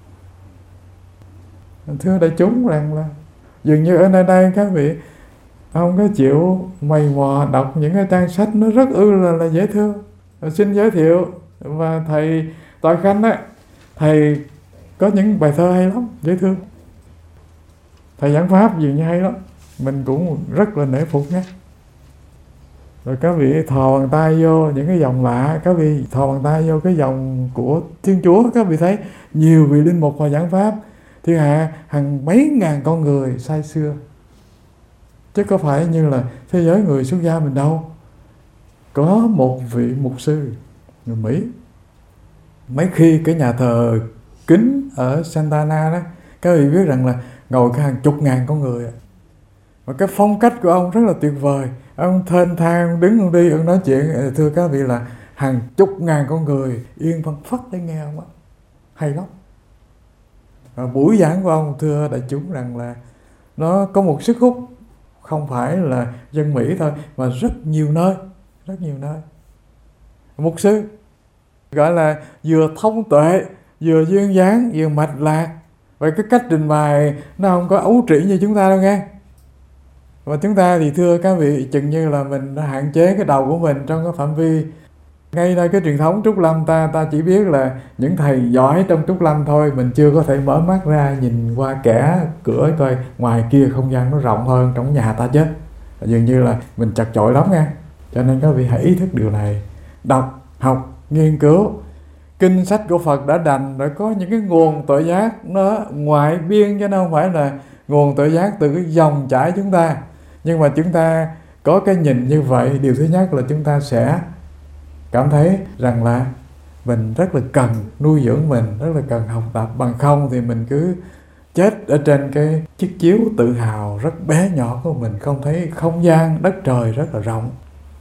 Thưa đại chúng rằng là dường như ở nơi đây các vị không có chịu mày mò đọc những cái trang sách nó rất là dễ thương. Xin giới thiệu, và thầy Toại Khanh á, thầy có những bài thơ hay lắm, dễ thương. Thầy giảng pháp dường như hay lắm, mình cũng rất là nể phục nhé. Rồi các vị thò bàn tay vô những cái dòng lạ, các vị thò bàn tay vô cái dòng của Thiên Chúa, các vị thấy nhiều vị linh mục và giảng pháp thiên hạ hàng mấy ngàn con người say xưa, chứ có phải như là thế giới người xuất gia mình đâu. Có một vị mục sư người Mỹ, mấy khi cái nhà thờ kính ở Santa Ana đó, các vị biết rằng là ngồi cả hàng chục ngàn con người, và cái phong cách của ông rất là tuyệt vời. Ông thênh thang, ông đứng ông đi, ông nói chuyện, thưa các vị, là hàng chục ngàn con người yên phăng phất để nghe ông á, hay lắm. Và buổi giảng của ông, thưa đại chúng, rằng là nó có một sức hút không phải là dân Mỹ thôi, mà rất nhiều nơi. Mục sư gọi là vừa thông tuệ, vừa duyên dáng, vừa mạch lạc. Vậy cái cách trình bày nó không có ấu trĩ như chúng ta đâu nghe. Và chúng ta thì thưa các vị, chừng như là mình đã hạn chế cái đầu của mình trong cái phạm vi. Ngay đây cái truyền thống Trúc Lâm ta chỉ biết là những thầy giỏi trong Trúc Lâm thôi. Mình chưa có thể mở mắt ra nhìn qua kẻ cửa coi ngoài kia không gian nó rộng hơn trong nhà ta chứ. Dường như là mình chật chội lắm nha. Cho nên các vị hãy ý thức điều này. Đọc, học, nghiên cứu kinh sách của Phật đã đành, đã có những cái nguồn tội giác nó ngoại biên, chứ nó không phải là nguồn tội giác từ cái dòng chảy chúng ta. Nhưng mà chúng ta có cái nhìn như vậy, điều thứ nhất là chúng ta sẽ cảm thấy rằng là mình rất là cần nuôi dưỡng mình, rất là cần học tập. Bằng không thì mình cứ chết ở trên cái chiếc chiếu tự hào rất bé nhỏ của mình, không thấy không gian đất trời rất là rộng.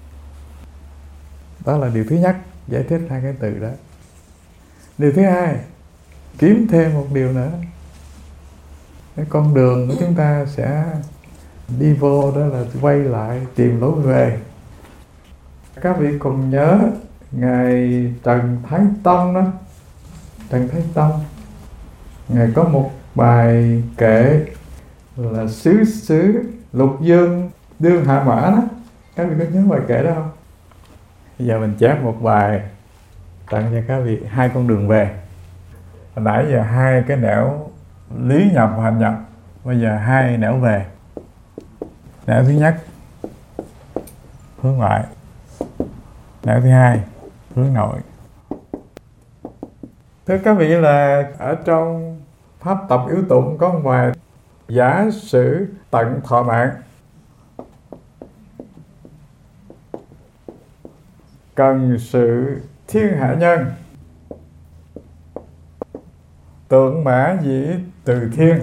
Đó là điều thứ nhất, giải thích hai cái từ đó. Điều thứ hai, kiếm thêm một điều nữa. Cái con đường của chúng ta sẽ đi vô đó là quay lại tìm lối về. Các vị còn nhớ Ngài Trần Thái Tông đó. Trần Thái Tông, Ngài có một bài kệ là xứ Lục Dương Đương Hạ Mã đó. Các vị có nhớ bài kệ đó không? Bây giờ mình chép một bài tặng cho các vị, hai con đường về. Hồi nãy giờ hai cái nẻo lý nhập hành nhập, bây giờ hai nẻo về. Nẻo thứ nhất hướng ngoại, nẻo thứ hai hướng nội. Thưa các vị, là ở trong Pháp Tập Yếu Tụng có một bài: giả sử tận thọ mạng, cần sự thiên hạ nhân, tượng mã dĩ từ thiên,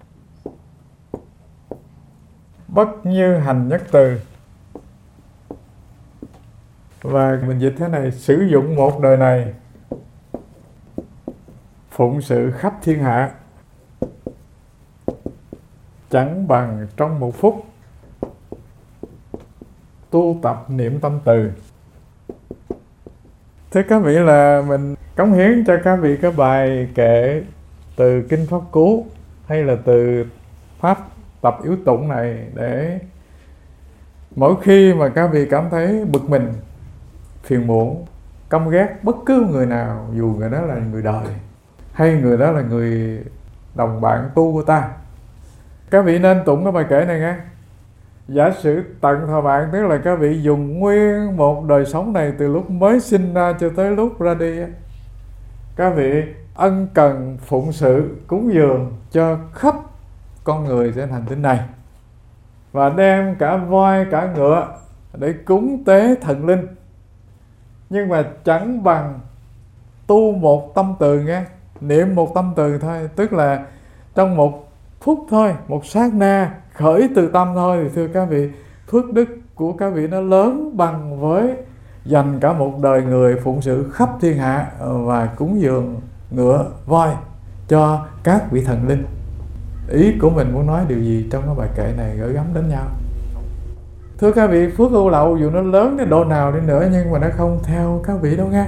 bất như hành nhất từ. Và mình dịch thế này: sử dụng một đời này phụng sự khắp thiên hạ, chẳng bằng trong một phút tu tập niệm tâm từ. Thưa các vị, là mình cống hiến cho các vị cái bài kệ từ Kinh Pháp Cú hay là từ Pháp Tập Yếu Tụng này, để mỗi khi mà các vị cảm thấy bực mình, phiền muộn, căm ghét bất cứ người nào, dù người đó là người đời hay người đó là người đồng bạn tu của ta, các vị nên tụng cái bài kệ này nghe. Giả sử tận thọ mạng, tức là các vị dùng nguyên một đời sống này, từ lúc mới sinh ra cho tới lúc ra đi, các vị ân cần phụng sự cúng dường cho khắp con người trên hành tinh này, và đem cả voi cả ngựa để cúng tế thần linh. Nhưng mà chẳng bằng tu một tâm từ nghe, niệm một tâm từ thôi, tức là trong một phút thôi, một sát na khởi từ tâm thôi, thì thưa các vị, phước đức của các vị nó lớn bằng với dành cả một đời người phụng sự khắp thiên hạ và cúng dường ngựa voi cho các vị thần linh. Ý của mình muốn nói điều gì trong cái bài kệ này gửi gắm đến nhau? Thưa các vị, phước ưu lậu dù nó lớn đến độ nào đi nữa, nhưng mà nó không theo các vị đâu nghe.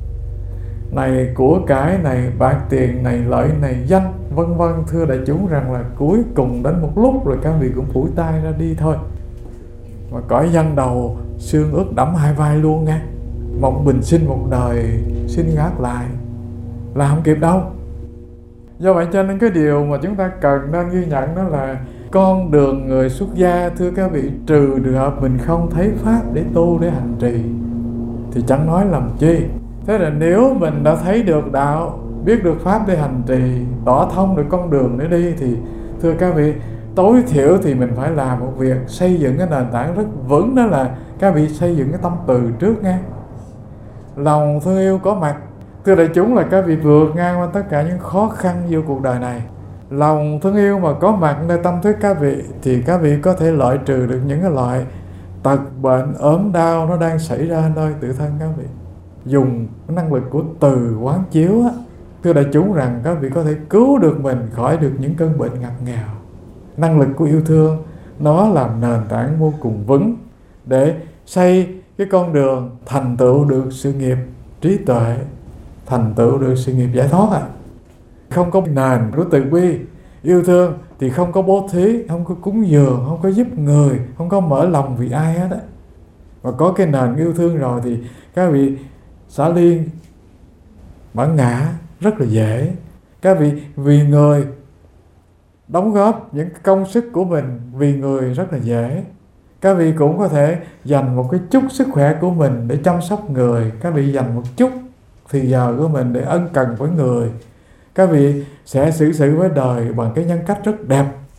Này của cải, này bạc tiền, này lợi, này danh, vân vân. Thưa đại chúng rằng là cuối cùng đến một lúc rồi các vị cũng phủi tay ra đi thôi. Mà cõi danh đầu xương ướt đẫm hai vai luôn nghe. Mộng bình sinh một đời xin ngát lại là không kịp đâu. Do vậy cho nên cái điều mà chúng ta cần nên ghi nhận đó là con đường người xuất gia. Thưa các vị, trừ trường hợp mình không thấy pháp để tu, để hành trì, thì chẳng nói làm chi. Thế là nếu mình đã thấy được đạo, biết được pháp để hành trì, tỏ thông được con đường để đi, thì thưa các vị, tối thiểu thì mình phải làm một việc xây dựng cái nền tảng rất vững, đó là các vị xây dựng cái tâm từ trước nghe. Lòng thương yêu có mặt. Thưa đại chúng, là các vị vượt ngang qua tất cả những khó khăn vô cuộc đời này. Lòng thương yêu mà có mặt nơi tâm thức các vị, thì các vị có thể loại trừ được những cái loại tật bệnh ốm đau nó đang xảy ra nơi tự thân các vị. Dùng cái năng lực của từ quán chiếu á, thưa đại chúng rằng các vị có thể cứu được mình khỏi được những cơn bệnh ngặt nghèo. Năng lực của yêu thương nó làm nền tảng vô cùng vững để xây cái con đường thành tựu được sự nghiệp trí tuệ, thành tựu được sự nghiệp giải thoát. Không có nền của từ bi, yêu thương thì không có bố thí, không có cúng dường, không có giúp người, không có mở lòng vì ai hết á. Và có cái nền yêu thương rồi thì các vị xả liên bản ngã rất là dễ. Các vị vì người đóng góp những công sức của mình vì người rất là dễ. Các vị cũng có thể dành một cái chút sức khỏe của mình để chăm sóc người. Các vị dành một chút thì giờ của mình để ân cần với người. Các vị sẽ xử sự với đời bằng cái nhân cách rất đẹp,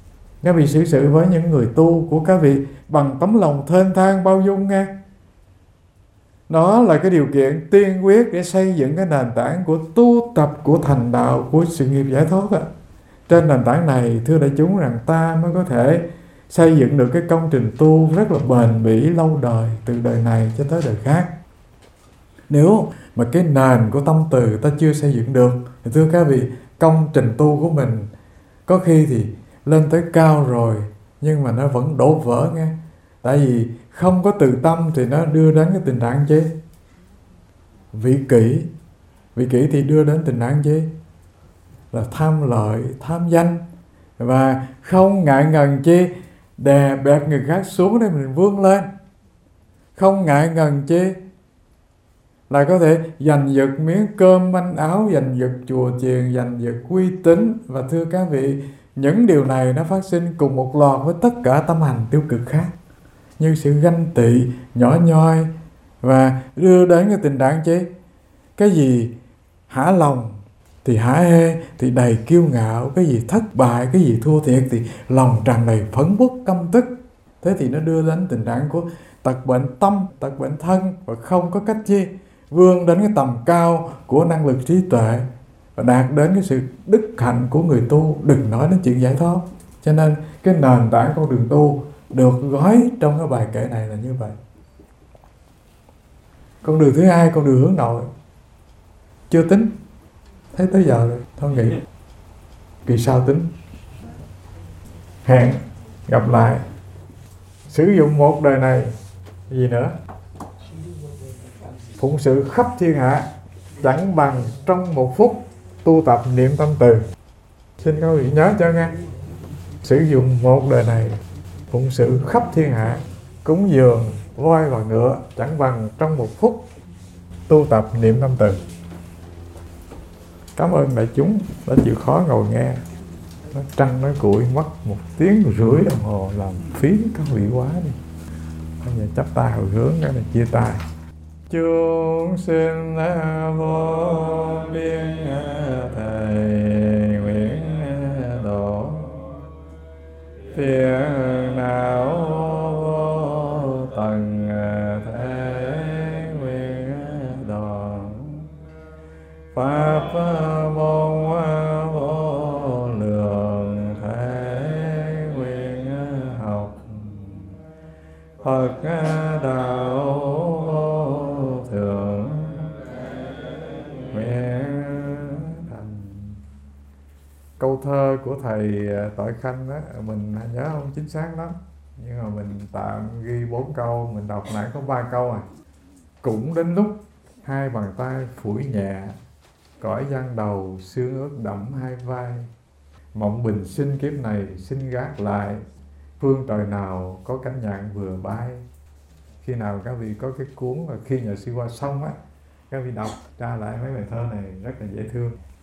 Các vị xử sự với những người tu của các vị bằng tấm lòng thênh thang bao dung nghe. Đó là cái điều kiện tiên quyết để xây dựng cái nền tảng của tu tập, của thành đạo, của sự nghiệp giải thoát á. Trên nền tảng này, thưa đại chúng, rằng ta mới có thể xây dựng được cái công trình tu rất là bền bỉ lâu đời, từ đời này cho tới đời khác. Nếu mà cái nền của tâm từ ta chưa xây dựng được, thì thưa các vị, công trình tu của mình có khi thì lên tới cao rồi, nhưng mà nó vẫn đổ vỡ nghe. Tại vì không có từ tâm thì nó đưa đến cái tình trạng gì? Vị kỷ thì đưa đến tình trạng gì? Là tham lợi, tham danh, và không ngại ngần chi đè bẹp người khác xuống để mình vươn lên. Không ngại ngần chi là có thể giành giật miếng cơm manh áo, giành giật chùa chiền, giành giật uy tín. Và thưa các vị, những điều này nó phát sinh cùng một loạt với tất cả tâm hành tiêu cực khác, như sự ganh tị, nhỏ nhoi, và đưa đến cái tình trạng chứ cái gì hả lòng thì hả hê, thì đầy kiêu ngạo, cái gì thất bại, cái gì thua thiệt thì lòng tràn đầy phẫn uất căm tức. Thế thì nó đưa đến tình trạng của tật bệnh tâm, tật bệnh thân, và không có cách chi vươn đến cái tầm cao của năng lực trí tuệ và đạt đến cái sự đức hạnh của người tu, đừng nói đến chuyện giải thoát. Cho nên cái nền tảng con đường tu được gói trong cái bài kệ này là như vậy. Con đường thứ hai, con đường hướng nội, chưa tính. Thấy tới giờ rồi, thôi nghỉ. Kỳ sau tính. Hẹn gặp lại. Sử dụng một đời này. Gì nữa? Phụng sự khắp thiên hạ, chẳng bằng trong một phút tu tập niệm tâm từ. Xin các vị nhớ cho nghe. Sử dụng một đời này, phụng sự khắp thiên hạ, cúng dường voi và ngựa, chẳng bằng trong một phút tu tập niệm tâm từ. Cảm ơn đại chúng đã chịu khó ngồi nghe. Nó trăng nói cuội mất 1 tiếng rưỡi đồng hồ, làm phí các vị quá đi. Bây giờ chắp tay hồi hướng, cái này chia tay. Chúng sinh vô biên thầy nguyện độ, phiền não vô tận thế nguyện đoạn, pháp môn vô lượng thế nguyện học, Phật đạo vô thượng nguyện thành. Câu thơ của thầy Tội Khanh đó, mình nhớ không chính xác lắm, nhưng mà mình tạm ghi 4 câu, mình đọc lại có 3 câu à. Cũng đến lúc hai bàn tay phủi nhẹ, cõi gian đầu xương ướt đẫm hai vai, mộng bình sinh kiếp này xin gác lại, phương trời nào có cánh nhạn vừa bay. Khi nào các vị có cái cuốn mà Khi Nhà Sư Qua Sông á, các vị đọc tra lại mấy bài thơ này rất là dễ thương.